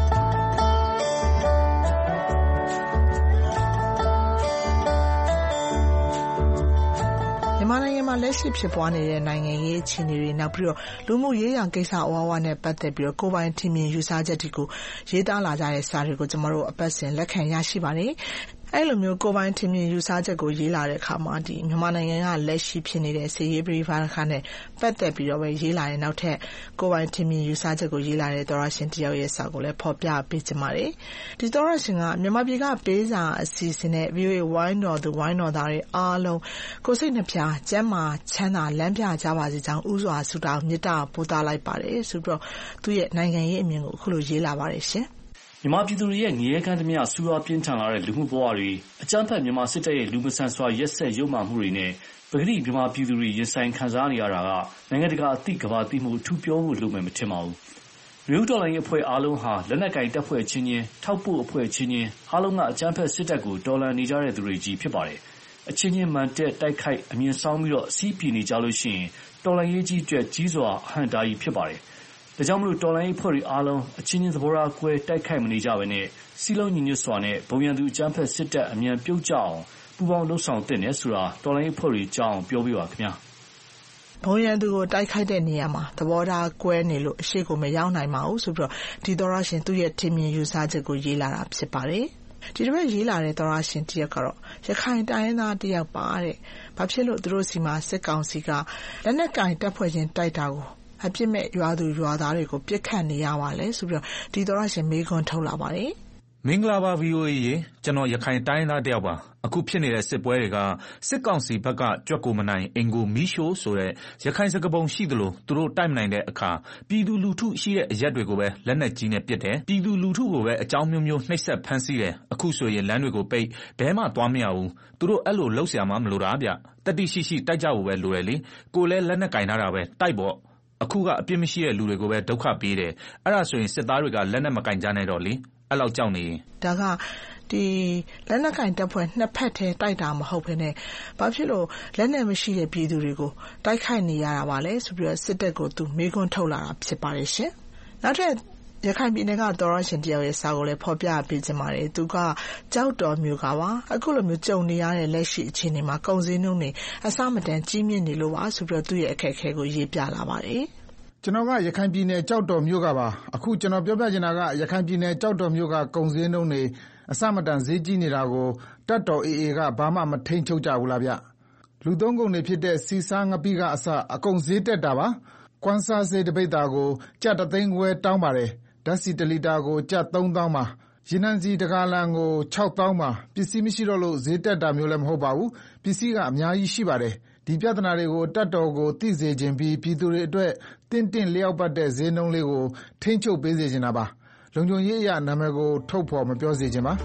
မြန်မာနိုင်ငံမှာလက်ရှိဖြစ်ပွားနေတဲ့နိုင်ငံရေးအခြေအနေတွေနောက်ပြီးတော့လူမှုရေးရာကိစ္စအဝါဝါနဲ့ပတ်သက်ပြီးတော့ကိုယ်ပိုင်ထင်မြင်ယူဆချက်တွေကိုရေးသားလာကြတဲ့စာတွေကိုကျွန်တော်တို့အပတ်စဉ်လက်ခံရရှိပါတယ်အဲ့လိုမျိုးကိုယ်ပိုင်ထင်မြင်ယူဆချက်ကိုရေးလာတဲ့အခါမှာဒီမြန်မာနိုင်ငံကလက်ရှိဖြစ်နေတဲ့စီးရေးပရိဖာခါနဲ့ပတ်သက်ပြီးတော့ပဲရေးလာတဲ့နောက်ထပ်ကိုယ်ပိုင်ထင်မြင်ယူဆချက်ကိုရေးလာတဲ့သောရရှင်တယောက်ရဲ့စာကိုလည်းဖော်ပြပေးချင်ပါတယ်ဒီသောရရှင်ကမြန်မာပြည်ကပေးစာအစီအစဉ်နဲ့ VOA ဝိုင်းတော်သူဝိုင်းတော်သားတွေအားလုံးကိုစိတ်နှပြကျမ်းမာချမ်းသာလမ်းပြကြပါစေကြောင်းဥစွာဆုတောင်းမေတ္တာပို့သလိုက်ပါတယ်ဆိုပြီးတော့သူ့ရဲ့နိုင်ငံရေးအမြင်ကိုအခုလိုရေးလာပါတယ်ရှင်မြန်မာပြည်သူတွေရဲ့ငရဲကမ်းသမျှဆူရွာပြင်းထန်လာတဲ့လူမှုဘဝတွေအကြမ်းဖက်မြန်မာစစ်တပ်ရဲ့လူမဆန်စွာရက်စက်ရုပ်မာမှုတွေနဲ့ပဂတိမြန်မာပြည်သူတွေရင်ဆိုင်ခံစားနေရတာကနိုင်ငံတကာအသိကဘာသိမှုအထူးပြောဖို့လိုမယ်မထင်ပါဘူး။မြို့တော်လိုင်းအဖွဲ့အားလုံးဟာလက်နက်ကင်တပ်ဖွဲ့ချင်းချင်းထောက်ပို့အဖွဲ့ချင်းချင်းအားလုံးကအကြမ်းဖက်စစ်တပ်ကိုတော်လှန်နေကြတဲ့သူတွေကြီးဖြစ်ပါတယ်။အချင်းချင်းမှန်တက်တိုက်ခိုက်အမြင်ဆောင်ပြီးတော့အစည်းပြေနေကြလို့ရှိရင်တော်လှန်ရေးကြီးအတွက်ကြီးစွာအဟန့်တားကြီးဖြစ်ပါတယ်ဒါကြောင့်မလို့တော်လိုင်းအဖွဲ့တွေအားလုံးအချင်းချင်းသဘောထားကွဲတိုက်ခိုက်မနေကြဘဲနဲ့စီလုံးညီညွတ်စွာနဲ့ဘုံရန်သူအကြမ်းဖက်စစ်တပ်အမြန်ပြုတ်ကျအောင်ပူးပေါင်းလှုပ်ဆောင်တဲ့နယ်ဆိုတာတော်လိုင်းအဖွဲ့တွေကြောင်းပြောပြပါခင်ဗျာဘုံရန်သူကိုတိုက်ခိုက်တဲ့နေရာမှာသဘောထားကွဲနေလို့အရှိကိုမရောက်နိုင်ပါဘူးဆိုပြီးတော့ဒီသောရရှင်သူ့ရဲ့ထင်မြင်ယူဆချက်ကိုရေးလာတာဖြစ်ပါတယ်ဒီတစ်ပတ်ရေးလာတဲ့သောရရှင်တယောက်ကတော့ရခိုင်တိုင်းသားတယောက်ပါတဲ့ဘာဖြစ်လို့သူတို့စီမှာစစ်ကောင်စီကလက်နက်ကင်တပ်ဖွဲ့ချင်းတိုက်တာကိုအပြစ်မဲ့ရွာသူရွာသားတွေကိုပြစ်ခတ်နေရပါလဲဆိုပြီးတော့ဒီသောရရှင်မေးခွန်းထုတ်လာပါတယ်မင်္ဂလာပါ VOA ရေကျွန်တော်ရခိုင်တိုင်းသားတယောက်ပါအခုဖြစ်နေတဲ့စစ်ပွဲတွေကစစ်ကောင်စီဘက်ကကြွက်ကိုမနိုင်အင်ကိုမီရှိုးဆိုတဲ့ရခိုင်စကားပုံရှိသလိုသူတို့တိုက်မနိုင်တဲ့အခါပြည်သူလူထုရှိတဲ့အရက်တွေကိုပဲလက်နက်ကြီးနဲ့ပစ်တယ်ပြည်သူလူထုကိုပဲအကြောင်းမျိုးမျိုးနှိပ်စက်ဖမ်းဆီးတယ်အခုဆိုရင်လမ်းတွေကိုပိတ်ဘဲမှသွားမရဘူးသူတို့အဲ့လိုလှုပ်ရှားမှမလိုတာဗျတတိရှိရှိတိုက်ကြဖို့ပဲလိုတယ်လေကိုလည်းလက်နက်ကင်ထားတာပဲတိုက်ပေါ့အခုကအပြစ်မရှိတဲ့လူတွေကိုပဲဒုက္ခပေးတယ်အဲ့ဒါဆိုရင်စစ်သားတွေကလက်နက်မကင်ကြနဲ့တော့လေအဲ့လောက်ကြောက်နေဒါကဒီလက်နက်ကင်တပ်ဖွဲ့နှစ်ဖက်ထဲတိုက်တာမဟုတ်ဘဲနဲ့ဘာဖြစ်လို့လက်နက်မရှိတဲ့ပြည်သူတွေကိုတိုက်ခိုက်နေရတာပါလဲဆိုပြီးတော့စစ်တပ်ကိုသူမေးခွန်းထုတ်လာတာဖြစ်ပါတယ်ရှင်နောက်ထပ်ရခိုင်ပြည်နယ်ကတော်ရရှင်တယောက်ရဲ့စာကိုလည်းဖော်ပြပေးချင်ပါတယ်သူကကြောက်တော်မျိုးကပါအခုလိုမျိုးကြုံနေရတဲ့လက်ရှိအခြေအနေမှာကုန်စည်နှုန်းတွေအဆမတန်ကြီးမြင့်နေလို့ပါဆိုပြီးတော့သူ့ရဲ့အခက်အခဲကိုရေးပြလာပါတယ်ကျွန်တော်ကရခိုင်ပြည်နယ်ကြောက်တော်မြို့ကပါအခုကျွန်တော်ပြောပြချင်တာကရခိုင်ပြည်နယ်ကြောက်တော်မြို့ကကုန်စည်နှုန်းတွေအဆမတန်ဈေးကြီးနေတာကိုတပ်တော် AA ကဘာမှမထိန်ချုပ်ကြဘူးလားဗျလူသုံးကုန်တွေဖြစ်တဲ့စီစားငပိကအစအကုန်ဈေးတက်တာပါကွမ်းစားစေးတပိတ်တာကိုကျပ်3သိန်းခွဲတောင်းပါတယ်ဓာတ်ဆီ1လီတာကိုကျပ်3000ပါရေနံစီတကားလန်ကို6000ပါပစ္စည်းမရှိတော့လို့ဈေးတက်တာမျိုးလည်းမဟုတ်ပါဘူးပစ္စည်းကအများကြီးရှိပါတယ်ဒီပြဿနာတွေကိုတပ်တော်ကိုသိစေခြင်းပြီးပြည်သူတွေအတွက်တင့်လျောက်ပတ်တဲ့ဈေးနှုန်းလေးကိုထိန်းချုပ်ပေးစေချင်တာပါလုံခြုံရေးအရာနာမည်ကိုထုတ်ဖော်မပြောစေချင်ပါ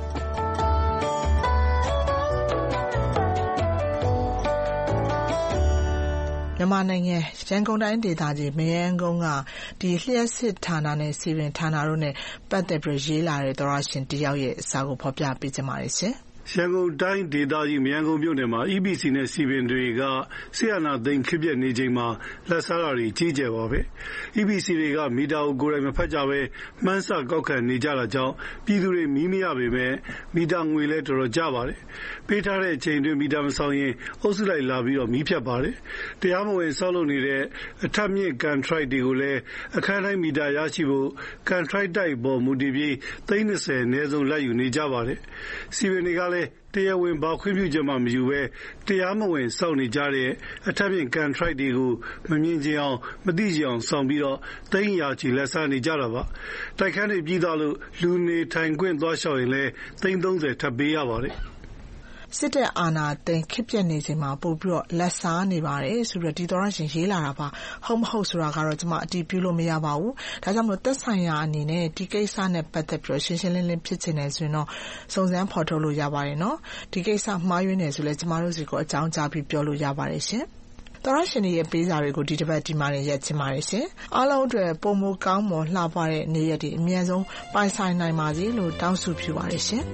မြန်မာနိုင်ငံရန်ကုန်တိုင်းဒေသကြီးမရမ်းကုန်းကဒီလျှက်စစ်ဌာနနဲ့စီရင်ဌာနတို့နဲ့ပတ်သက်ပြီးရေးလာတဲ့သောရရှင်တယောက်ရဲ့စာကိုဖော်ပြပေးချင်ပါတယ်ရှင်ရန်ကုန်တိုင်းဒေသကြီးမရမ်းကုန်းမြို့နယ်မှာ EBC နဲ့စီပင်တွေကဆီယနာသိန်းခစ်ပြက်နေချိန်မှာလက်စားတာတွေကြီးကျယ်ပါပဲ EBC တွေကမီတာကိုကိုယ်တိုင်မဖတ်ကြပဲမှန်းဆကောက်ခံနေကြတာကြောင့်ပြည်သူတွေမီးမရပေမဲ့မီတာငွေလဲတော်တော်ကျပါတယ်ပေးထားတဲ့အချိန်တွင်းမီတာမဆောင်ရင်အုပ်စုလိုက်လာပြီးတော့မီးဖြတ်ပါတယ်တရားမဝင်ဆောက်လုပ်နေတဲ့အထက်မြင့်ကန်ထရိုက်တွေကိုလည်းအခန်းတိုင်းမီတာရရှိဖို့ကန်ထရိုက်တိုက်ပေါ်မူတည်ပြီး30အနည်းဆုံးလက်ယူနေကြပါတယ်စီပင်တွေကတရားဝင်ဘာခွင့်ပြုချက်မှမယူဘဲတရားမဝင်စောင့်နေကြတဲ့အထက်မြင့်ကန်ထရိုက်တွေကိုမမြင်ချင်အောင်မသိချင်အောင်ဆောင်ပြီးတော့သိန်းရာချီလက်စားနေကြတာပါတိုက်ခန်းတွေပြီးသားလို့လူနေထိုင်ခွင့်သွားလျှောက်ရင်လည်းသိန်း30ထပ်ပေးရပါတယ်စစ်တပ်အာဏာသိမ်းခေတ်ပြတ်နေစဉ်မှာပို့ပြီးတော့လက်စားနေပါတယ်ဆိုပြီးတော့ဒီသောရရှင်ရေးလာတာပါဟုတ်မဟုတ်ဆိုတာကတော့ကျွန်မအတည်ပြုလို့မရပါဘူးဒါကြောင့်မို့သက်ဆိုင်ရာအနေနဲ့ဒီကိစ္စနဲ့ပတ်သက်ပြီးတော့ရှင်းရှင်းလင်းလင်းဖြစ်ချင်တယ်ဆိုရင်တော့စုံစမ်းဖော်ထုတ်လို့ရပါတယ်နော်ဒီကိစ္စမှားယွင်းနေဆိုလဲကျွန်မတို့စီကိုအကြောင်းကြားပြီးပြောလို့ရပါတယ်ရှင်သောရရှင်ရဲ့ပေးစာတွေကိုဒီတစ်ပတ်ဒီမှာနေရက်ချင်ပါတယ်ရှင်အားလုံးအတွက်ပုံမကောင်းမွန်လှပတဲ့နေ့ရက်တွေအများဆုံးပိုင်ဆိုင်နိုင်ပါစေလို့တောင်းဆုပြုပါတယ်ရှင်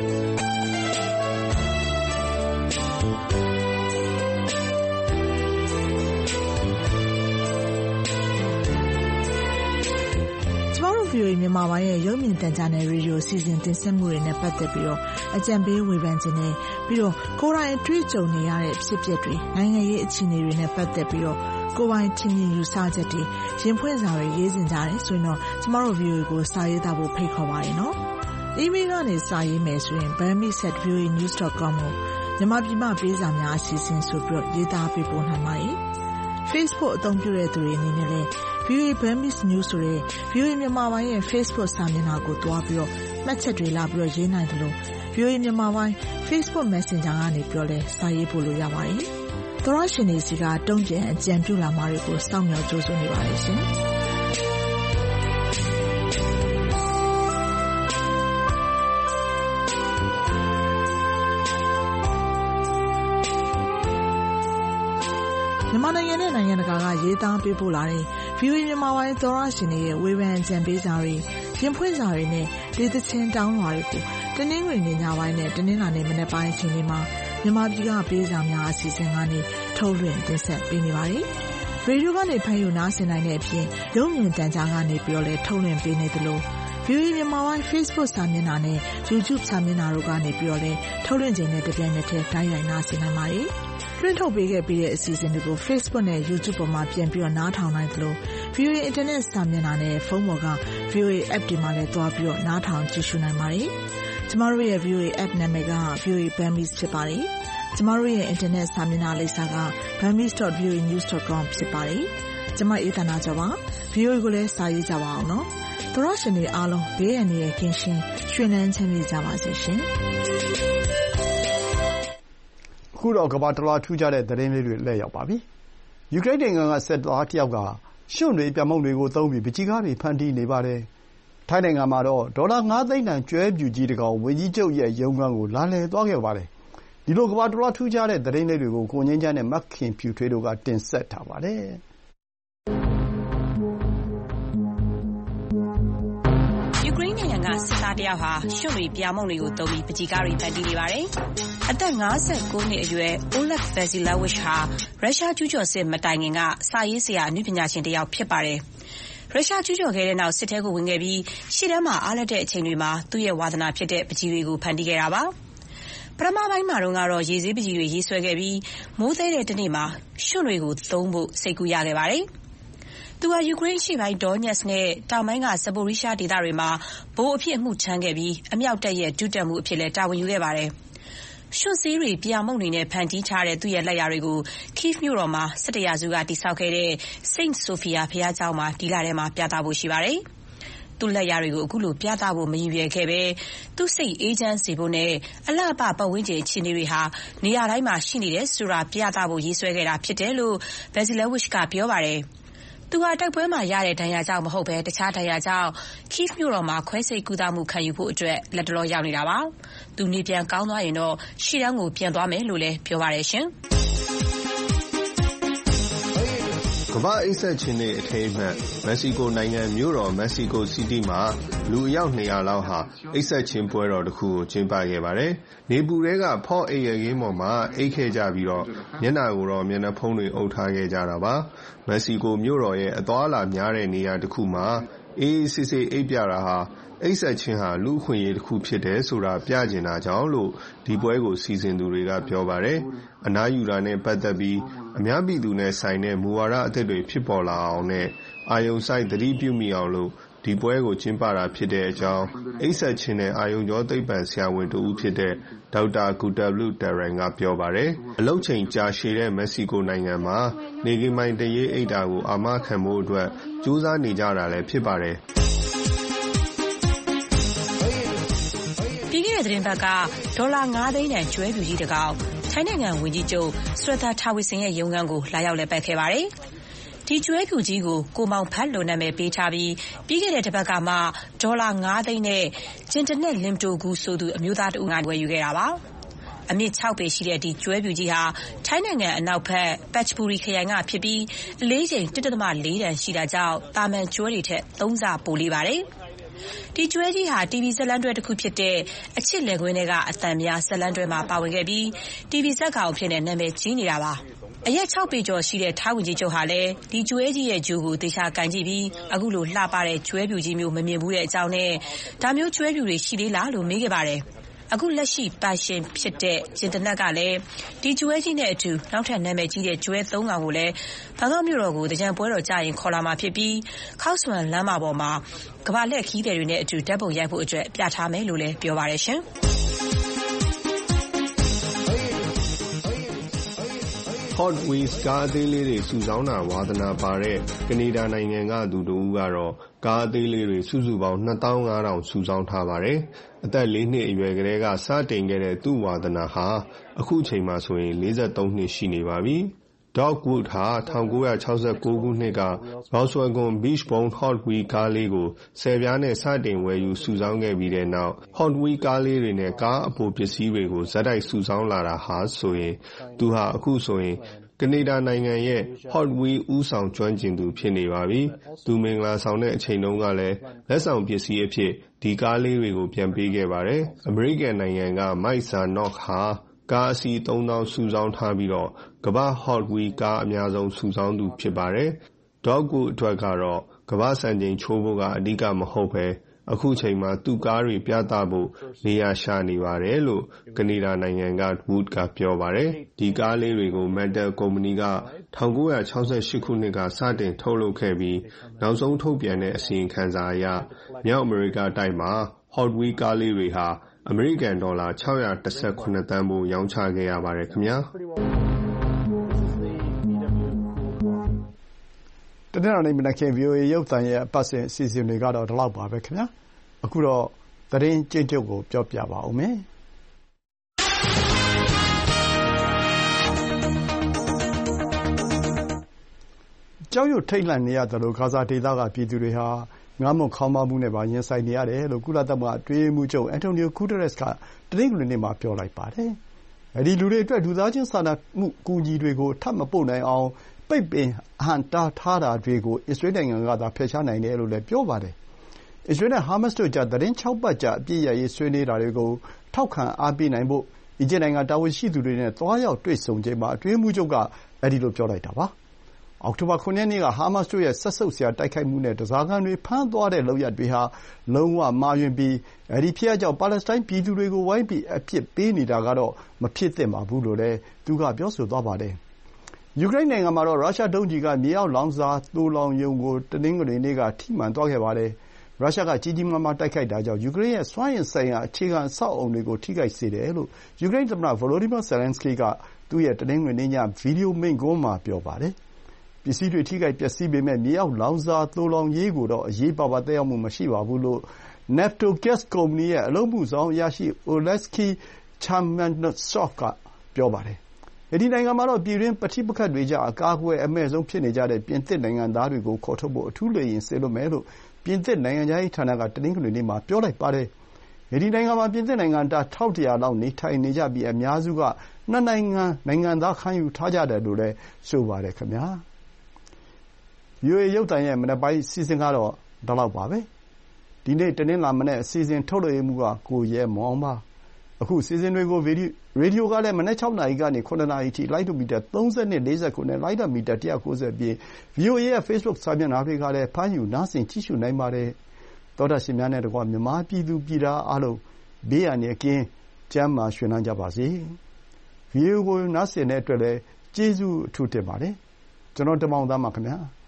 VOA မြန်မာပိုင်းရဲ့ရုပ်မြင်သံကြားနယ်ရေဒီယိုစီစဉ်တင်ဆက်မှုတွေနဲ့ပတ်သက်ပြီးတော့အကြံပေးဝေဖန်ခြင်းနဲ့ပြီးတော့ကိုယ်တိုင်တွေ့ကြုံနေရတဲ့ဖြစ်ပျက်တွေနိုင်ငံရေးအခြေအနေတွေနဲ့ပတ်သက်ပြီးတော့ကိုယ်ပိုင်ထင်မြင်ယူဆချက်တွေရင်ဖွင့်စာတွေရေးစင်ကြတယ်ဆိုရင်တော့ကျမတို့ VOA ကိုစာရေးသားဖို့ဖိတ်ခေါ်ပါတယ်နော်။ email ကနေစာရေးမယ်ဆိုရင် burmese@voanews.com ကိုမြန်မာပြည်မှာပေးစာများအစီအစဉ်ဆိုပြီးတော့ရေးသားပေးပို့နိုင်ပါတယ်။ Facebook အသုံးပြုတဲ့သူတွေအနေနဲ့လည်းVOA Burmese News ဆိုတဲ့ VOA မြန်မာပိုင်းရဲ့ Facebook စာမျက်နှာကိုတွားပြီးတော့မှတ်ချက်တွေလာပြီးတော့ရေးနိုင်တယ်လို့ VOA မြန်မာပိုင်း Facebook Messenger ကနေပြီးတော့လည်းစာရေးပို့လို့ရပါတယ်။သောရရှင်တွေစီကတုံ့ပြန်အကြံပြုလာမှာတွေကိုစောင့်မျှော်ကြိုးစားနေပါတယ်ရှင်။မြန်မာနိုင်ငံနဲ့နိုင်ငံတကာကရေးသားပေးပို့လာတဲ့ VOA မြန်မာပိုင်းသောရရှင်တွေရဲ့ဝေဖန်အကြံပေးစာတွေရင်ဖွင့်စာတွေနဲ့ဒေသချင်းတောင်းလွှာတွေကိုတနင်္ဂနွေနေ့ညပိုင်းနဲ့တနင်္လာနေ့မနက်ပိုင်းအချိန်တွေမှာမြန်မာပြည်ကပေးစာများအစီအစဉ်ကနေထုတ်လွှင့်တင်ဆက်ပေးနေပါတယ်။ရေဒီယိုကနေဖမ်းယူနားဆင်နိုင်တဲ့အပြင်ရုပ်မြင်သံကြားကနေပြီးတော့လည်းထုတ်လွှင့်ပေးနေသလို VOA မြန်မာပိုင်း Facebook စာမျက်နှာနဲ့ YouTube စာမျက်နှာတို့ကနေပြီးတော့လည်းထုတ်လွှင့်ခြင်းနဲ့တပြိုင်နက်တည်းတိုင်းရိုက်နားဆင်နိုင်ပါတယ်။လွှင့်ထုတ်ပေးခဲ့ပြီးတဲ့အစီအစဉ်တွေကို Facebook နဲ့ YouTube ပေါ်မှာပြန်ပြီးတော့နားထောင်နိုင်သလို VOA Internet စာမျက်နှာနဲ့ဖုန်းပေါ်က VOA App တွေမှာလည်းတွားပြီးတော့နားထောင်ကြည့်ရှုနိုင်ပါတယ်။ကျမတို့ရဲ့ VOA App နာမည်က VOA Burmese ဖြစ်ပါတယ်။ကျမတို့ရဲ့ Internet စာမျက်နှာလိပ်စာက burmese.voanews.com ဖြစ်ပါတယ်။ကျမအေးသနာကျော်ပါ။ VOA ကိုလည်းစာရေးကြပါအောင်နော်။သောရရှင်တွေအားလုံးဘေးအန္တရာယ်ကင်းရှင်းရွှင်လန်းချမ်းမြေ့ကြပါစေရှင်။အခုတော့ကမ္ဘာတလွှားထူးခြားတဲ့သတင်းလေးတွေလက်ရောက်ပါပြီ။ယူကရိန်းနိုင်ငံကစစ်သားတစ်ယောက်ကရွှွန့်တွေပြန်မုန့်တွေကိုသုံးပြီးပကြီးကားတွေဖန်တီးနေပါတယ်။ထိုင်းနိုင်ငံမှာတော့ဒေါ်လာ9သိန်းတန်ကျွဲပြူကြီးတစ်ကောင်ဝန်ကြီးချုပ်ရဲ့ရုံးခန်းကိုလာလည်သွားခဲ့ပါတယ်။ဒီလိုကမ္ဘာတလွှားထူးခြားတဲ့သတင်းလေးတွေကိုကိုငင်းချမ်းနဲ့မခင်ဖြူထွေးတို့ကတင်ဆက်ထားပါတယ်။စစ်သားတယောက်ဟာရွှွန့်တွေပြာမုန့်တွေကိုသုံးပြီးပကြီးကားတွေဖန်တီးနေပါတယ်။အသက်59နှစ်အရွယ် Oleg Vasilevich ဟာရုရှားကျူးကျော်စစ်မတိုင်ခင်ကစာရေးဆရာအနုပညာရှင်တယောက်ဖြစ်ပါတယ်။ရုရှားကျူးကျော်ခဲ့တဲ့နောက်စစ်ထဲကိုဝင်ခဲ့ပြီးရှေ့တန်းမှာအားလက်တဲ့အချိန်တွေမှာသူ့ရဲ့ဝါသနာဖြစ်တဲ့ပကြီးတွေကိုဖန်တီးခဲ့တာပါ။ပထမပိုင်းမှာတော့ရေဆေးပကြီးတွေရေးဆွဲခဲ့ပြီးမိုးသေးတဲ့တနေ့မှာရွှွန့်တွေကိုသုံးဖို့စိတ်ကူးရခဲ့ပါတယ်။သူဟာယူကရိန်းအရှေ့ပိုင်းဒေါညက်စ်နဲ့တောင်ပိုင်းကဇပိုရီးရှားဒေသတွေမှာဗိုလ်အဖြစ်အမှုထမ်းခဲ့ပြီးအမြောက်တပ်ရဲ့ဒုတပ်မှူးအဖြစ်လည်းတာဝန်ယူခဲ့ပါတယ်။ရွှွန့်ဆေးတွေပြာမုန့်တွေနဲ့ဖန်တီးထားတဲ့သူ့ရဲ့လက်ရာတွေကို Kyiv မြို့တော်မှာ17ရာစုကတည်ဆောက်ခဲ့တဲ့ Saint Sophia ဘုရားကျောင်းမှာဒီလထဲမှာပြသဖို့ရှိပါတယ်။သူ့လက်ရာတွေကိုအခုလိုပြသဖို့မရည်ရွယ်ခဲ့ပဲသူ့စိတ်အေးချမ်းစေဖို့နဲ့အလှပပတ်ဝန်းကျင်အခြေအနေတွေဟာနေရာတိုင်းမှာရှိနေတယ်ဆိုတာပြသဖို့ရေးဆွဲခဲ့တာဖြစ်တယ်လို့ Vasilevich ကပြောပါတယ်။သူဟာတိုက်ပွဲမှာရတဲ့ဒဏ်ရာကြောင့်မဟုတ်ဘဲတခြားဒဏ်ရာကြောင့် Kyiv မြို့တော်မှာခွဲစိတ်ကုသမှုခံယူဖို့အတွက်လက်တလောရောက်နေတာပါ။သူနေပြန်ကောင်းသွားရင်တော့ရှေ့တန်းကိုပြန်သွားမယ်လို့လည်းပြောပါတယ်ရှင်။ကမ္ဘာ့အိပ်စက်ခြင်းတွေအထိမ်းအမှတ်မက္ကဆီကိုနိုင်ငံမြို့တော်မက္ကဆီကိုစီးတီးမှာလူအယောက်200လောက်ဟာအိပ်စက်ခြင်းပွဲတော်တစ်ခုကိုကျင်းပခဲ့ပါတယ်။နေပူထဲကဖော့အိပ်ရခင်းပေါ်မှာအိပ်ခဲ့ကြပြီးတော့မျက်နှာကိုတော့မျက်နှာဖုံးတွေအုပ်ထားခဲ့ကြတာပါ။မက္ကဆီကိုမြို့တော်ရဲ့အသွားအလာများတဲ့နေရာတစ်ခုမှာအေးစစ်စစ်အိပ်ပြတာဟာအိပ်စက်ခြင်းဟာလူ့အခွင့်အရေးတစ်ခုဖြစ်တယ်ဆိုတာပြကျင်တာကြောင့်လို့ဒီပွဲကိုစီစဉ်သူတွေကပြောပါတယ်။အနားယူတာနဲ့ပတ်သက်ပြီးအများပြည်သူနဲ့ဆိုင်တဲ့မူဝါဒအသစ်တွေဖြစ်ပေါ်လာအောင်နဲ့အာယုံစိုက်သတိပြုမိအောင်လို့ဒီပွဲကိုကျင်းပတာဖြစ်တဲ့အကြောင်းအိပ်စက်ခြင်းနဲ့အာယုံကြောသိပ္ပံဆရာဝန်တဦးဖြစ်တဲ့ဒေါက်တာဂူတာလူတရန်ကပြောပါတယ်။အလုပ်ချိန်ကြာရှည်တဲ့မက္ကဆီကိုနိုင်ငံမှာနေကင်းပိုင်းတရေအိတ်တာကိုအာမခံဖို့အတွက်ကြိုးစားနေကြတာလည်းဖြစ်ပါတယ်။ပြီးခဲ့တဲ့သတင်းပတ်ကဒေါ်လာ9 သိန်းတန်ကျွဲပြူကြီးတစ်ကောင်ထိုင်းနိုင်ငံဝန်ကြီးချုပ်စရတာထာဝီဆင်ရဲ့ရုံးခန်းကိုလာရောက်လည်ပတ်ခဲ့ပါတယ်။ဒီကျွဲပြူကြီးကိုကိုမောင်ဖတ်လို့နာမည်ပေးထားပြီးပြီးခဲ့တဲ့တစ်ပတ်ကမှဒေါ်လာ9 သိန်းနဲ့ဂျင်တနက်လင်တိုဂူဆိုသူအမျိုးသားတဦးကဝယ်ယူခဲ့တာပါ။အမြင့်6ပေရှိတဲ့ဒီကျွဲပြူကြီးဟာထိုင်းနိုင်ငံအနောက်ဘက်ပတ်ချပူရီခရိုင်ကဖြစ်ပြီးအလေးချိန် 1.4 တန်ရှိတာကြောင့်တာမန်ကျွဲတွေထက်3 ဆပိုလေးပါတယ်။ဒီကျွဲကြီးဟာ TV ဇာတ်လမ်းတွဲတစ်ခုဖြစ်တဲ့အချစ်လယ်ကွင်းထဲကအသံများဇာတ်လမ်းတွဲမှာပါဝင်ခဲ့ပြီး TV ဇာတ်ကောင်အဖြစ်နဲ့နာမည်ကြီးနေတာပါ။အရက်6ပေကျော်ရှိတဲ့ထိုင်းဝန်ကြီးချုပ်ဟာလည်းဒီကျွဲကြီးရဲ့ဂျိုးကိုသေချာကန်ကြည့်ပြီးအခုလိုလှပတဲ့ကျွဲပြူကြီးမျိုးမမြင်ဘူးတဲ့အကြောင်းနဲ့ဒါမျိုးကျွဲပြူတွေရှိသေးလားလို့မေးခဲ့ပါတယ်။အခုလက်ရှိပိုင်ရှင်ဖြစ်တဲ့ဂျင်တနက်ကလည်းဒီကျွဲကြီးနဲ့အတူနောက်ထပ်နာမည်ကြီးတဲ့ကျွဲ3 ကောင်ကိုလည်းဘန်ကောက်မြို့တော်ကိုတကြံပွဲတော်ကြာရင်ခေါ်လာမှာဖြစ်ပြီးခောက်ဆွမ်လမ်းမပေါ်မှာကမ္ဘာလက်ခီးသည်တွေနဲ့အတူဓာတ်ပုံရိုက်ဖို့အတွက်ပြထားမယ်လို့လည်းပြောပါတယ်ရှင်။ Hot Wheels ကားအသေးလေးတွေစုဆောင်းတာဝါသနာပါတဲ့ကနေဒါနိုင်ငံကသူတဦးကတော့ကားအသေးလေးတွေစုစုပေါင်း 2500 စုဆောင်းထားပါတယ်။အသက်4 နှစ်အရွယ်ကလေးကစတင်ခဲ့တဲ့သူ့ဝါသနာဟာအခုချိန်မှာဆိုရင်43 နှစ်ရှိနေပါပြီ။ Dogwood ဟာ1969 ခုနှစ်က Volkswagen Beachbone Hot Wheels ကားလေးကို10 ပြားနဲ့စတင်ဝယ်ယူစုဆောင်းခဲ့ပြီးတဲ့နောက် Hot Wheels ကားလေးတွေနဲ့ကားအပိုပစ္စည်းတွေကိုဇက်တိုက်စုဆောင်းလာတာဟာဆိုရင်သူဟာအခုဆိုရင်ကနေဒါနိုင်ငံရဲ့ Hot Wheels ဦးဆောင်ကျွမ်းကျင်သူဖြစ်နေပါပြီ။သူမင်္ဂလာဆောင်တဲ့အချိန်တုန်းကလည်းလက်ဆောင်ပစ္စည်းအဖြစ်ဒီကားလေးတွေကိုပြန်ပေးခဲ့ပါတယ်။အမေရိကန်နိုင်ငံက Mike Zarnock ဟာကားအစီး 3000 စုဆောင်းထားပြီးတော့ကမ္ဘာ Hot Wheels ကားအများဆုံးစုဆောင်းသူဖြစ်ပါတယ်။ Dogwood အတွက်ကတော့ကမ္ဘာစံချိန်ချိုးဖို့ကအဓိကမဟုတ်ပဲအခုချိန်မှာသူ့ကားတွေပြသဖို့နေရာရှာနေပါတယ်လို့ကနေဒါနိုင်ငံက Wood ကပြောပါတယ်။ဒီကားလေးတွေကို Mattel ကုမ္ပဏီက1968 ခုနှစ်ကစတင်ထုတ်လုပ်ခဲ့ပြီးနောက်ဆုံးထုတ်ပြန်တဲ့အစီရင်ခံစာအရမြောက်အမေရိကတိုက်မှာ Hot Wheels ကားလေးတွေဟာအမေရိကန်ဒေါ်လာ618 သန်းဖိုးရောင်းချခဲ့ရပါတယ်ခင်ဗျာတနင်္လာနေ့မနက်ခင်း VOA ရုပ်သံရဲ့အပတ်စဉ်အစီအစဉ်တွေကတော့ဒီလောက်ပါပဲခင်ဗျာအခုတော့သတင်းကျဉ်းချုပ်ကိုပြောပြပါဦးမယ်ကြောက်ရွံ့ထိတ်လန့်နေရသလိုဂါဇာဒေသကပြည်သူတွေဟာငတ်မွတ်ခေါင်းပါးမှုနဲ့ပါရင်ဆိုင်နေရတယ်လို့ကုလသမဂ္ဂအတွင်းရေးမှူးချုပ်အန်တိုနီယိုဂူတာရက်စ်ကတနင်္ဂနွေနေ့မှာပြောလိုက်ပါတယ်။အဲဒီလူတွေအတွက်လူသားချင်းစာနာမှုအကူအညီတွေကိုထပ်မပို့နိုင်အောင်ပိတ်ပင်ဟန့်တားထားတာတွေကိုအစ္စရေးနိုင်ငံကသာဖယ်ရှားနိုင်တယ်လို့လည်းပြောပါတယ်။အစ္စရေးနဲ့ဟာမတ်စ်တို့ကြားသီတင်း 6 ပတ်ကြာအပစ်ရပ်ရေးဆွေးနွေးတာတွေကိုထောက်ခံအားပေးနိုင်ဖို့အီဂျစ်နိုင်ငံတာဝန်ရှိသူတွေနဲ့သွားရောက်တွေ့ဆုံချိန်မှာအတွင်းရေးမှူးချုပ်ကအဲဒီလိုပြောလိုက်တာပါ။အောက်တိုဘာ 7 ရက်နေ့ကဟာမတ်စ်တို့ရဲ့စက်ဆုပ်စရာတိုက်ခိုက်မှုနဲ့ဓားစာခံတွေဖမ်းသွားတဲ့လုပ်ရပ်တွေဟာလုံးဝမှားယွင်းပြီးအဲဒီဖြစ်ရပ်ကြောင့်ပါလက်စတိုင်းပြည်သူတွေကိုဝိုင်းပြီးအပြစ်ပေးနေတာကတော့မဖြစ်သင့်ပါဘူးလို့လည်းသူကပြောဆိုသွားပါတယ်။ယူကရိန်းနိုင်ငံမှာတော့ရုရှားဒုံးကျည်ကမြေအောက်လောင်စာသိုလှောင်ရုံကိုတနင်္ဂနွေနေ့ကထိမှန်သွားခဲ့ပါတယ်။ရုရှားကကြီးကြီးမားမားတိုက်ခိုက်တာကြောင့်ယူကရိန်းရဲ့စွမ်းအင်ဆိုင်ရာအခြေခံအဆောက်အအုံတွေကိုထိခိုက်စေတယ်လို့ယူကရိန်းသမ္မတ Volodymyr Zelenskyy ကသူ့ရဲ့တနင်္ဂနွေနေ့ညဗီဒီယိုမိန့်ခွန်းမှာပြောပါတယ်။ပစ္စည်းတွေထိခိုက်ပျက်စီးပေမဲ့မြေအောက်လောင်စာသိုလှောင်ရေးကိုတော့အရေးပါပါသက်ရောက်မှုမရှိပါဘူးလို့ Naftogaz ကုမ္ပဏီရဲ့အလုပ်အမှုဆောင်အရာရှိ Oleksiy Chmyelnysov ကပြောပါတယ်။အဲဒီနိုင်ငံမှာတော့ပြည်တွင်းပဋိပက္ခတွေကြားအကာအကွယ်အမဲ့ဆုံးဖြစ်နေကြတဲ့ပြင်သစ်နိုင်ငံသားတွေကိုခေါ်ထုတ်ဖို့အထူးလေယာဉ်စေလွှတ်မယ်လို့ပြင်သစ်နိုင်ငံခြားရေးဌာနကတနင်္ဂနွေနေ့မှာပြောလိုက်ပါတယ်။အဲဒီနိုင်ငံမှာပြင်သစ်နိုင်ငံသား 1,100 လောက်နေထိုင်နေကြပြီးအများစုကနှစ်နိုင်ငံနိုင်ငံသားခံယူထားကြတယ်လို့လည်းဆိုပါတယ်ခင်ဗျာ။ VOA ရုပ်သံရဲ့မနက်ပိုင်းအစီအစဉ်ကတော့ဒီလောက်ပါပဲ။ဒီနေ့တနင်္လာမနက်အစီအစဉ်ထုတ်လွှင့်မှုကကိုရဲမောင်ပါ။အခုအစီအစဉ်တွေကိုရေဒီယိုကလည်းမနက် 6 နာရီကနေ 7 နာရီအထိလိုင်းဒိုမီတာ 32 49 နဲ့လိုင်းဒမီတာ 190 အပြင် VOA ရဲ့ Facebook စာမျက်နှာတွေကလည်းဖမ်းယူနားဆင်ကြည့်ရှုနိုင်ပါတယ်။သောတရှင်များနဲ့တကွမြန်မာပြည်သူပြည်သားအားလုံးဘေးအန္တရာယ်ကင်းကျန်းမာရွှင်လန်းကြပါစေ။ VOA ကိုနားဆင်တဲ့အတွက်လည်းကျေးဇူးအထူးတင်ပါတယ်။ကျွန်တော်တင်မောင်သားပါခင်ဗျာ။